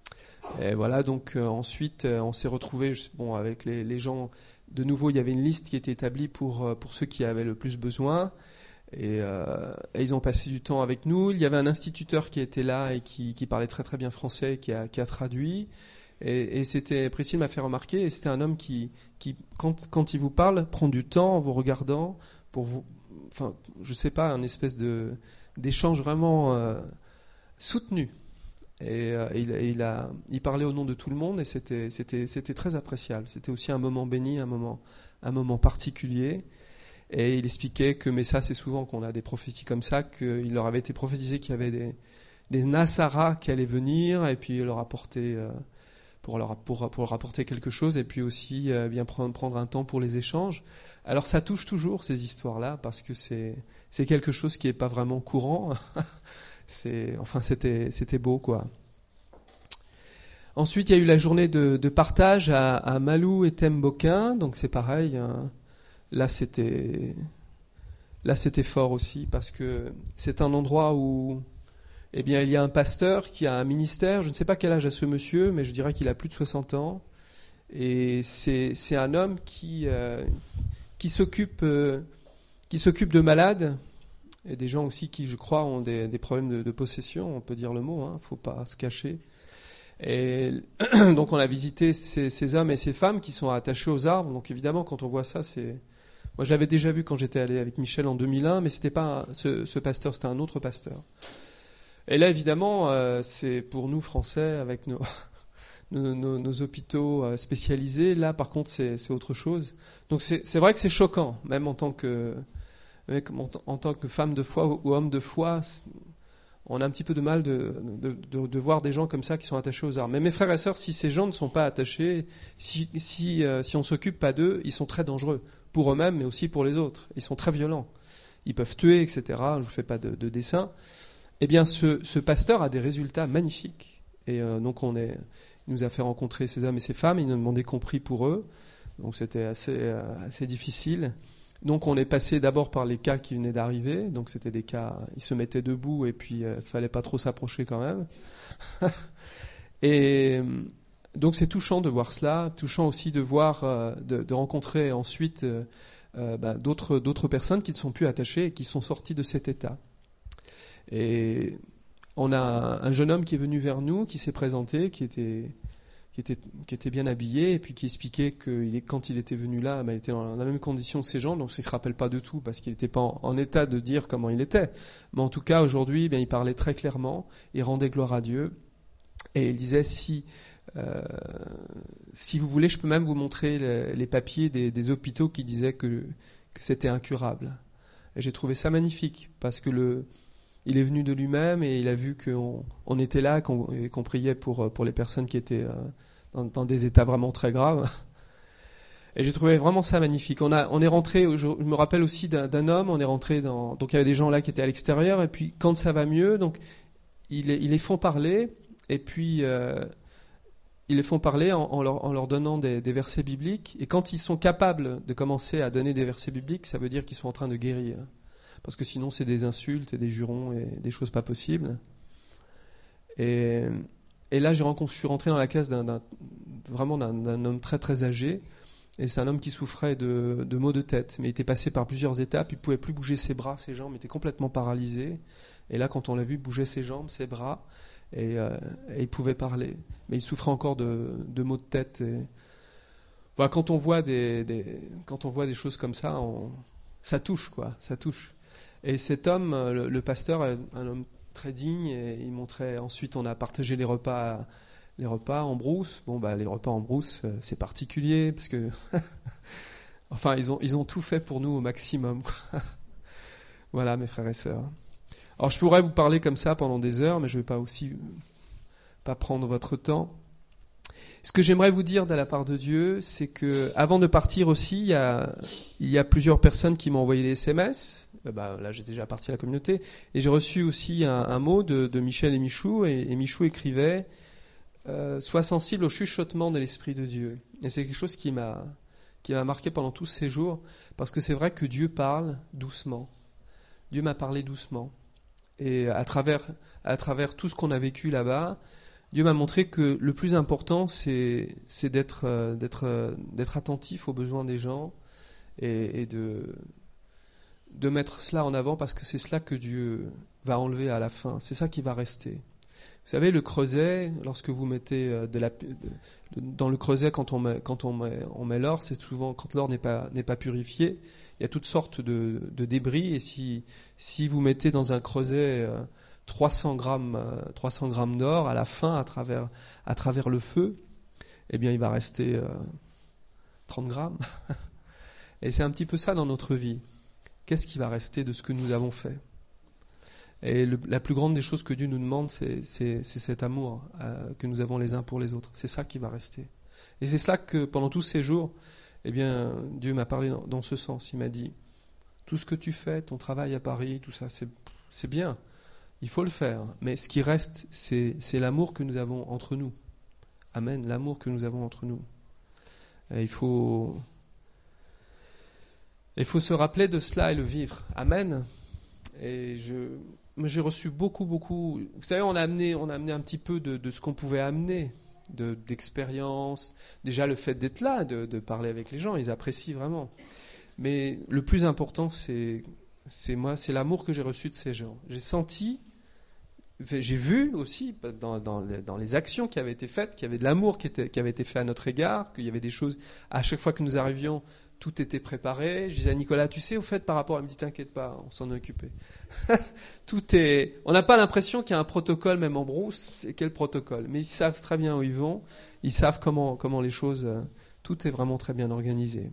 Et voilà, donc euh, ensuite euh, on s'est retrouvés, bon, avec les, les gens, de nouveau il y avait une liste qui était établie pour, euh, pour ceux qui avaient le plus besoin. Et, euh, et ils ont passé du temps avec nous. Il y avait un instituteur qui était là et qui, qui parlait très très bien français, qui a, qui a traduit. Et, et c'était, Priscille m'a fait remarquer, et c'était un homme qui, qui quand, quand il vous parle, prend du temps en vous regardant pour vous, enfin, je sais pas, un espèce de d'échange vraiment euh, soutenu. Et, euh, et il, et il a, il parlait au nom de tout le monde, et c'était, c'était, c'était très appréciable. C'était aussi un moment béni, un moment, un moment particulier. Et il expliquait que, mais ça, c'est souvent qu'on a des prophéties comme ça, qu'il leur avait été prophétisé qu'il y avait des, des Nassaras qui allaient venir, et puis leur apporter. Euh, Pour leur, pour, pour leur apporter quelque chose, et puis aussi euh, bien prendre, prendre un temps pour les échanges. Alors ça touche toujours ces histoires-là, parce que c'est, c'est quelque chose qui n'est pas vraiment courant. c'est, enfin, c'était, c'était beau, quoi. Ensuite, il y a eu la journée de, de partage à, à Malou et Temboquin, donc c'est pareil. Hein. Là, c'était, là, c'était fort aussi, parce que c'est un endroit où... Eh bien, il y a un pasteur qui a un ministère. Je ne sais pas quel âge a ce monsieur, mais je dirais qu'il a plus de soixante ans. Et c'est, c'est un homme qui, euh, qui, s'occupe, euh, qui s'occupe de malades, et des gens aussi qui, je crois, ont des, des problèmes de, de possession, on peut dire le mot, il hein, ne faut pas se cacher. Et donc, on a visité ces, ces hommes et ces femmes qui sont attachés aux arbres. Donc, évidemment, quand on voit ça, c'est... Moi, je l'avais déjà vu quand j'étais allé avec Michel en deux mille un, mais c'était pas un, ce, ce pasteur, c'était un autre pasteur. Et là, évidemment, euh, c'est pour nous, Français, avec nos, nos, nos, nos hôpitaux euh, spécialisés. Là, par contre, c'est, c'est autre chose. Donc, c'est, c'est vrai que c'est choquant, même en tant que, en, en tant que femme de foi ou, ou homme de foi. On a un petit peu de mal de, de, de, de voir des gens comme ça qui sont attachés aux arbres. Mais mes frères et sœurs, si ces gens ne sont pas attachés, si, si, euh, si on ne s'occupe pas d'eux, ils sont très dangereux. Pour eux-mêmes, mais aussi pour les autres. Ils sont très violents. Ils peuvent tuer, et cetera. Je ne vous fais pas de, de dessin. Eh bien, ce, ce pasteur a des résultats magnifiques. Et euh, donc, on est, il nous a fait rencontrer ces hommes et ces femmes. Il nous a demandé qu'on prie pour eux. Donc, c'était assez, euh, assez difficile. Donc, on est passé d'abord par les cas qui venaient d'arriver. Donc, c'était des cas, ils se mettaient debout et puis il euh, fallait pas trop s'approcher quand même. Et donc, c'est touchant de voir cela. Touchant aussi de voir, euh, de, de rencontrer ensuite euh, euh, bah, d'autres, d'autres personnes qui ne sont plus attachées et qui sont sorties de cet état. Et on a un jeune homme qui est venu vers nous, qui s'est présenté, qui était, qui était, qui était bien habillé, et puis qui expliquait que il est, quand il était venu là, ben, il était dans la même condition que ces gens, donc il ne se rappelle pas de tout, parce qu'il n'était pas en, en état de dire comment il était. Mais en tout cas, aujourd'hui, ben, il parlait très clairement, il rendait gloire à Dieu, et il disait, si, euh, si vous voulez, je peux même vous montrer les, les papiers des, des hôpitaux qui disaient que, que c'était incurable. Et j'ai trouvé ça magnifique, parce que le... Il est venu de lui-même et il a vu qu'on on était là qu'on, et qu'on priait pour, pour les personnes qui étaient euh, dans, dans des états vraiment très graves. Et j'ai trouvé vraiment ça magnifique. On, a, on est rentré, je me rappelle aussi d'un, d'un homme, on est rentré dans... Donc il y avait des gens là qui étaient à l'extérieur, et puis quand ça va mieux, donc ils, ils les font parler, et puis euh, ils les font parler en, en, leur, en leur donnant des, des versets bibliques. Et quand ils sont capables de commencer à donner des versets bibliques, ça veut dire qu'ils sont en train de guérir. Parce que sinon, c'est des insultes et des jurons et des choses pas possibles. Et, et là, j'ai rencontré, je suis rentré dans la case d'un, d'un, vraiment d'un, d'un homme très très âgé. Et c'est un homme qui souffrait de, de maux de tête. Mais il était passé par plusieurs étapes. Il ne pouvait plus bouger ses bras, ses jambes. Il était complètement paralysé. Et là, quand on l'a vu bouger ses jambes, ses bras, et, euh, et il pouvait parler. Mais il souffrait encore de, de maux de tête. Et... Voilà, quand on voit des, des, quand on voit des choses comme ça, on, ça touche, quoi. Ça touche. Et cet homme, le, le pasteur, est un homme très digne, et il montrait. Ensuite, on a partagé les repas, les repas en brousse. Bon, bah, les repas en brousse, c'est particulier parce que, enfin, ils ont, ils ont tout fait pour nous au maximum, quoi. Voilà, mes frères et sœurs. Alors, je pourrais vous parler comme ça pendant des heures, mais je ne vais pas aussi pas prendre votre temps. Ce que j'aimerais vous dire de la part de Dieu, c'est que, avant de partir aussi, il y a, il y a plusieurs personnes qui m'ont envoyé des S M S. Bah, là, j'ai déjà parti à la communauté. Et j'ai reçu aussi un, un mot de, de Michel et Michou. Et, et Michou écrivait euh, sois sensible au chuchotement de l'Esprit de Dieu. Et c'est quelque chose qui m'a, qui m'a marqué pendant tous ces jours, parce que c'est vrai que Dieu parle doucement. Dieu m'a parlé doucement. Et à travers, à travers tout ce qu'on a vécu là-bas, Dieu m'a montré que le plus important, c'est, c'est d'être, euh, d'être, euh, d'être attentif aux besoins des gens et, et de, de mettre cela en avant, parce que c'est cela que Dieu va enlever à la fin. C'est ça qui va rester. Vous savez, le creuset, lorsque vous mettez de la, de, dans le creuset, quand on met, quand on met, on met l'or, c'est souvent quand l'or n'est pas, n'est pas purifié, il y a toutes sortes de, de débris, et si, si vous mettez dans un creuset euh, trois cents grammes, euh, trois cents grammes d'or, à la fin, à travers, à travers le feu, eh bien, il va rester euh, trente grammes. Et c'est un petit peu ça dans notre vie. Qu'est-ce qui va rester de ce que nous avons fait ? Et le, la plus grande des choses que Dieu nous demande, c'est, c'est, c'est cet amour euh, que nous avons les uns pour les autres. C'est ça qui va rester. Et c'est ça que pendant tous ces jours, eh bien, Dieu m'a parlé dans, dans ce sens. Il m'a dit, tout ce que tu fais, ton travail à Paris, tout ça, c'est, c'est bien. Il faut le faire. Mais ce qui reste, c'est, c'est l'amour que nous avons entre nous. Amen. L'amour que nous avons entre nous. Et il faut, il faut se rappeler de cela et le vivre. Amen. Et je, j'ai reçu beaucoup, beaucoup. Vous savez, on a amené, on a amené un petit peu de, de ce qu'on pouvait amener, de, d'expérience. Déjà, le fait d'être là, de, de parler avec les gens, ils apprécient vraiment. Mais le plus important, c'est, c'est moi, c'est l'amour que j'ai reçu de ces gens. J'ai senti, j'ai vu aussi dans, dans, les, dans les actions qui avaient été faites, qu'il y avait de l'amour qui, était, qui avait été fait à notre égard, qu'il y avait des choses. À chaque fois que nous arrivions, tout était préparé. Je disais à Nicolas, tu sais, au fait, par rapport à... Il me dit, t'inquiète pas, on s'en est occupé. Tout est... On n'a pas l'impression qu'il y a un protocole, même en brousse. C'est quel protocole ? Mais ils savent très bien où ils vont. Ils savent comment, comment les choses... Tout est vraiment très bien organisé.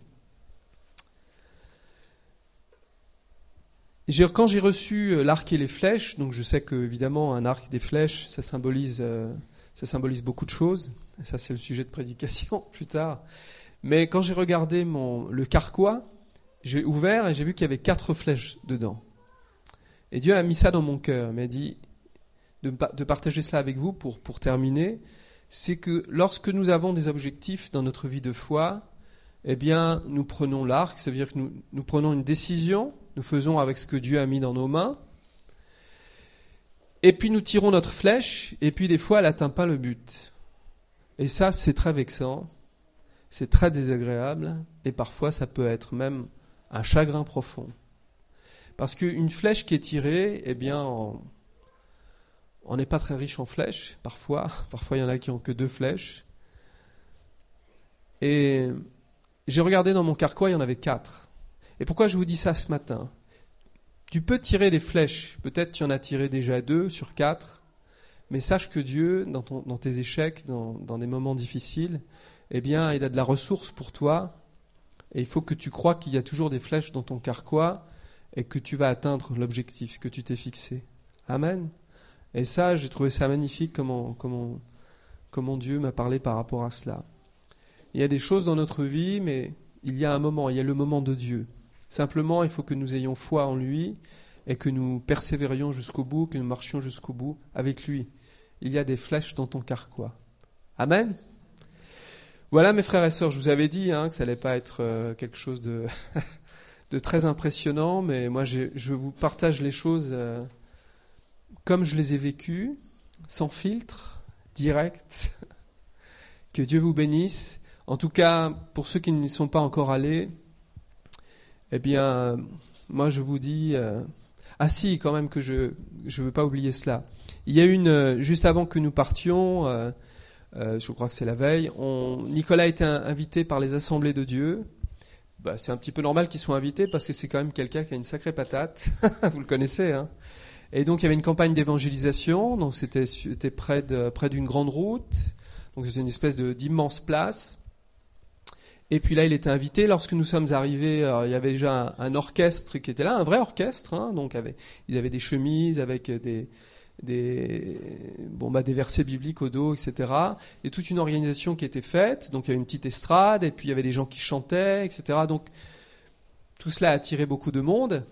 J'ai, quand j'ai reçu l'arc et les flèches, donc je sais que évidemment un arc et des flèches, ça symbolise, euh, ça symbolise beaucoup de choses. Et ça, c'est le sujet de prédication plus tard. Mais quand j'ai regardé mon, le carquois, j'ai ouvert et j'ai vu qu'il y avait quatre flèches dedans. Et Dieu a mis ça dans mon cœur. Il m'a dit de, de partager cela avec vous pour, pour terminer. C'est que lorsque nous avons des objectifs dans notre vie de foi, eh bien, nous prenons l'arc. Ça veut dire que nous, nous prenons une décision. Nous faisons avec ce que Dieu a mis dans nos mains. Et puis nous tirons notre flèche. Et puis des fois, elle n'atteint pas le but. Et ça, c'est très vexant. C'est très désagréable et parfois ça peut être même un chagrin profond. Parce qu'une flèche qui est tirée, eh bien, on n'est pas très riche en flèches, parfois. Parfois, il y en a qui n'ont que deux flèches. Et j'ai regardé dans mon carquois, il y en avait quatre. Et pourquoi je vous dis ça ce matin ? Tu peux tirer des flèches, peut-être tu en as tiré déjà deux sur quatre, mais sache que Dieu, dans, ton, dans tes échecs, dans, dans des moments difficiles, eh bien, il a de la ressource pour toi, et il faut que tu crois qu'il y a toujours des flèches dans ton carquois, et que tu vas atteindre l'objectif que tu t'es fixé. Amen. Et ça, j'ai trouvé ça magnifique, comment, comment, comment Dieu m'a parlé par rapport à cela. Il y a des choses dans notre vie, mais il y a un moment, il y a le moment de Dieu. Simplement, il faut que nous ayons foi en lui, et que nous persévérions jusqu'au bout, que nous marchions jusqu'au bout avec lui. Il y a des flèches dans ton carquois. Amen. Voilà mes frères et sœurs, je vous avais dit hein, que ça n'allait pas être euh, quelque chose de, de très impressionnant, mais moi j'ai, je vous partage les choses euh, comme je les ai vécues, sans filtre, direct. Que Dieu vous bénisse. En tout cas, pour ceux qui n'y sont pas encore allés, eh bien, moi je vous dis... Euh, ah si, quand même que je ne veux pas oublier cela. Il y a une, euh, juste avant que nous partions... Euh, Euh, je crois que c'est la veille, on, Nicolas a été invité par les Assemblées de Dieu. Bah, c'est un petit peu normal qu'il soit invité parce que c'est quand même quelqu'un qui a une sacrée patate. Vous le connaissez, hein. Et donc il y avait une campagne d'évangélisation, donc c'était, c'était près, de, près d'une grande route, donc c'était une espèce de, d'immense place. Et puis là il était invité. Lorsque nous sommes arrivés, alors, il y avait déjà un, un orchestre qui était là, un vrai orchestre, hein, donc avec, ils avaient des chemises avec des... Des, bon, bah, des versets bibliques au dos, et cetera. Et toute une organisation qui était faite. Donc il y avait une petite estrade, et puis il y avait des gens qui chantaient, et cetera. Donc tout cela a attiré beaucoup de monde.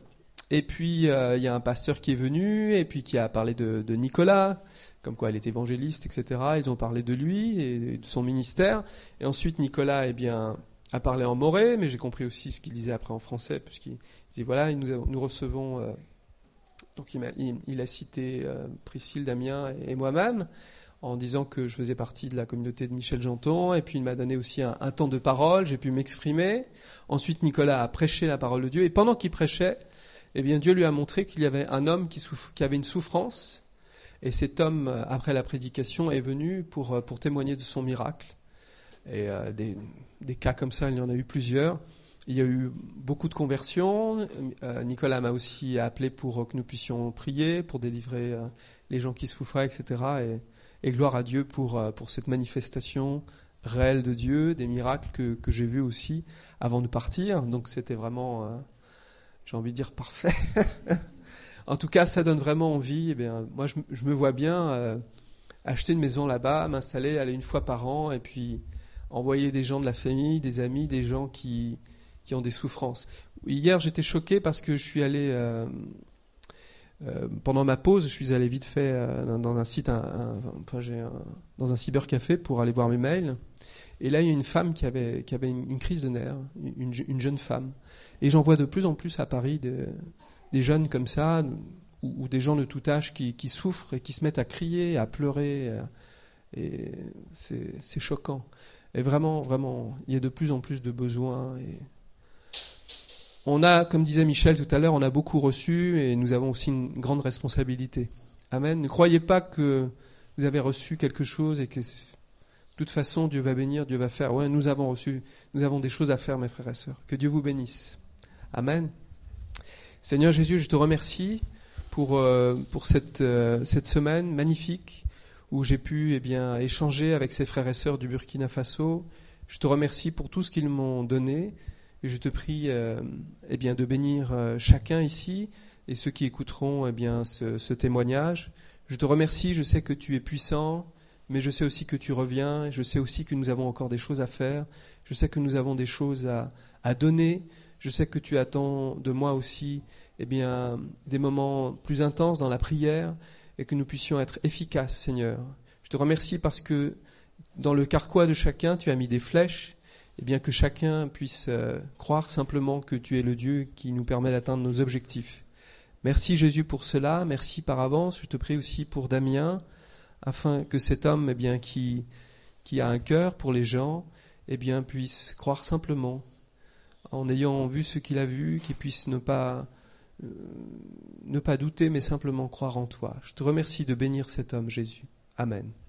et puis euh, il y a un pasteur qui est venu et puis qui a parlé de, de Nicolas, comme quoi il est évangéliste, et cetera. Ils ont parlé de lui et de son ministère. Et ensuite Nicolas, eh bien, a parlé en moré, mais j'ai compris aussi ce qu'il disait après en français, puisqu'il disait voilà, nous, avons, nous recevons. Euh, donc il, m'a, il, il a cité euh, Priscille, Damien et, et moi-même, en disant que je faisais partie de la communauté de Michel Janton, et puis il m'a donné aussi un, un temps de parole, j'ai pu m'exprimer. Ensuite, Nicolas a prêché la parole de Dieu, et pendant qu'il prêchait, eh bien, Dieu lui a montré qu'il y avait un homme qui, souffre, qui avait une souffrance, et cet homme, après la prédication, est venu pour, pour témoigner de son miracle. Et euh, des, des cas comme ça, il y en a eu plusieurs. Il y a eu beaucoup de conversions. Euh, Nicolas m'a aussi appelé pour que nous puissions prier, pour délivrer euh, les gens qui souffraient, et cetera. Et, Et gloire à Dieu pour, pour cette manifestation réelle de Dieu, des miracles que, que j'ai vus aussi avant de partir. Donc c'était vraiment, euh, j'ai envie de dire, parfait. En tout cas, ça donne vraiment envie. Eh bien, moi, je, je me vois bien euh, acheter une maison là-bas, m'installer, aller une fois par an, et puis envoyer des gens de la famille, des amis, des gens qui, qui ont des souffrances. Hier, j'étais choqué parce que je suis allé... Euh, Euh, pendant ma pause, je suis allé vite fait euh, dans un site, un, un, enfin, j'ai un, dans un cybercafé pour aller voir mes mails. Et là, il y a une femme qui avait, qui avait une, une crise de nerfs, une, une jeune femme. Et j'en vois de plus en plus à Paris des, des jeunes comme ça, ou, ou des gens de tout âge qui, qui souffrent et qui se mettent à crier, à pleurer. Et c'est, c'est choquant. Et vraiment, vraiment, il y a de plus en plus de besoins. Et on a, comme disait Michel tout à l'heure, on a beaucoup reçu et nous avons aussi une grande responsabilité. Amen. Ne croyez pas que vous avez reçu quelque chose et que de toute façon Dieu va bénir, Dieu va faire. Ouais, nous avons reçu, nous avons des choses à faire, mes frères et sœurs. Que Dieu vous bénisse. Amen. Seigneur Jésus, je te remercie pour, euh, pour cette, euh, cette semaine magnifique où j'ai pu eh bien, échanger avec ces frères et sœurs du Burkina Faso. Je te remercie pour tout ce qu'ils m'ont donné. Et je te prie euh, eh bien, de bénir euh, chacun ici et ceux qui écouteront eh bien, ce, ce témoignage. Je te remercie, je sais que tu es puissant, mais je sais aussi que tu reviens. Je sais aussi que nous avons encore des choses à faire. Je sais que nous avons des choses à, à donner. Je sais que tu attends de moi aussi eh bien, des moments plus intenses dans la prière et que nous puissions être efficaces, Seigneur. Je te remercie parce que dans le carquois de chacun, tu as mis des flèches. Et bien que chacun puisse euh, croire simplement que tu es le Dieu qui nous permet d'atteindre nos objectifs. Merci Jésus pour cela, merci par avance. Je te prie aussi pour Damien, afin que cet homme eh bien, qui, qui a un cœur pour les gens eh bien, puisse croire simplement, en ayant vu ce qu'il a vu, qu'il puisse ne pas, euh, ne pas douter, mais simplement croire en toi. Je te remercie de bénir cet homme, Jésus. Amen.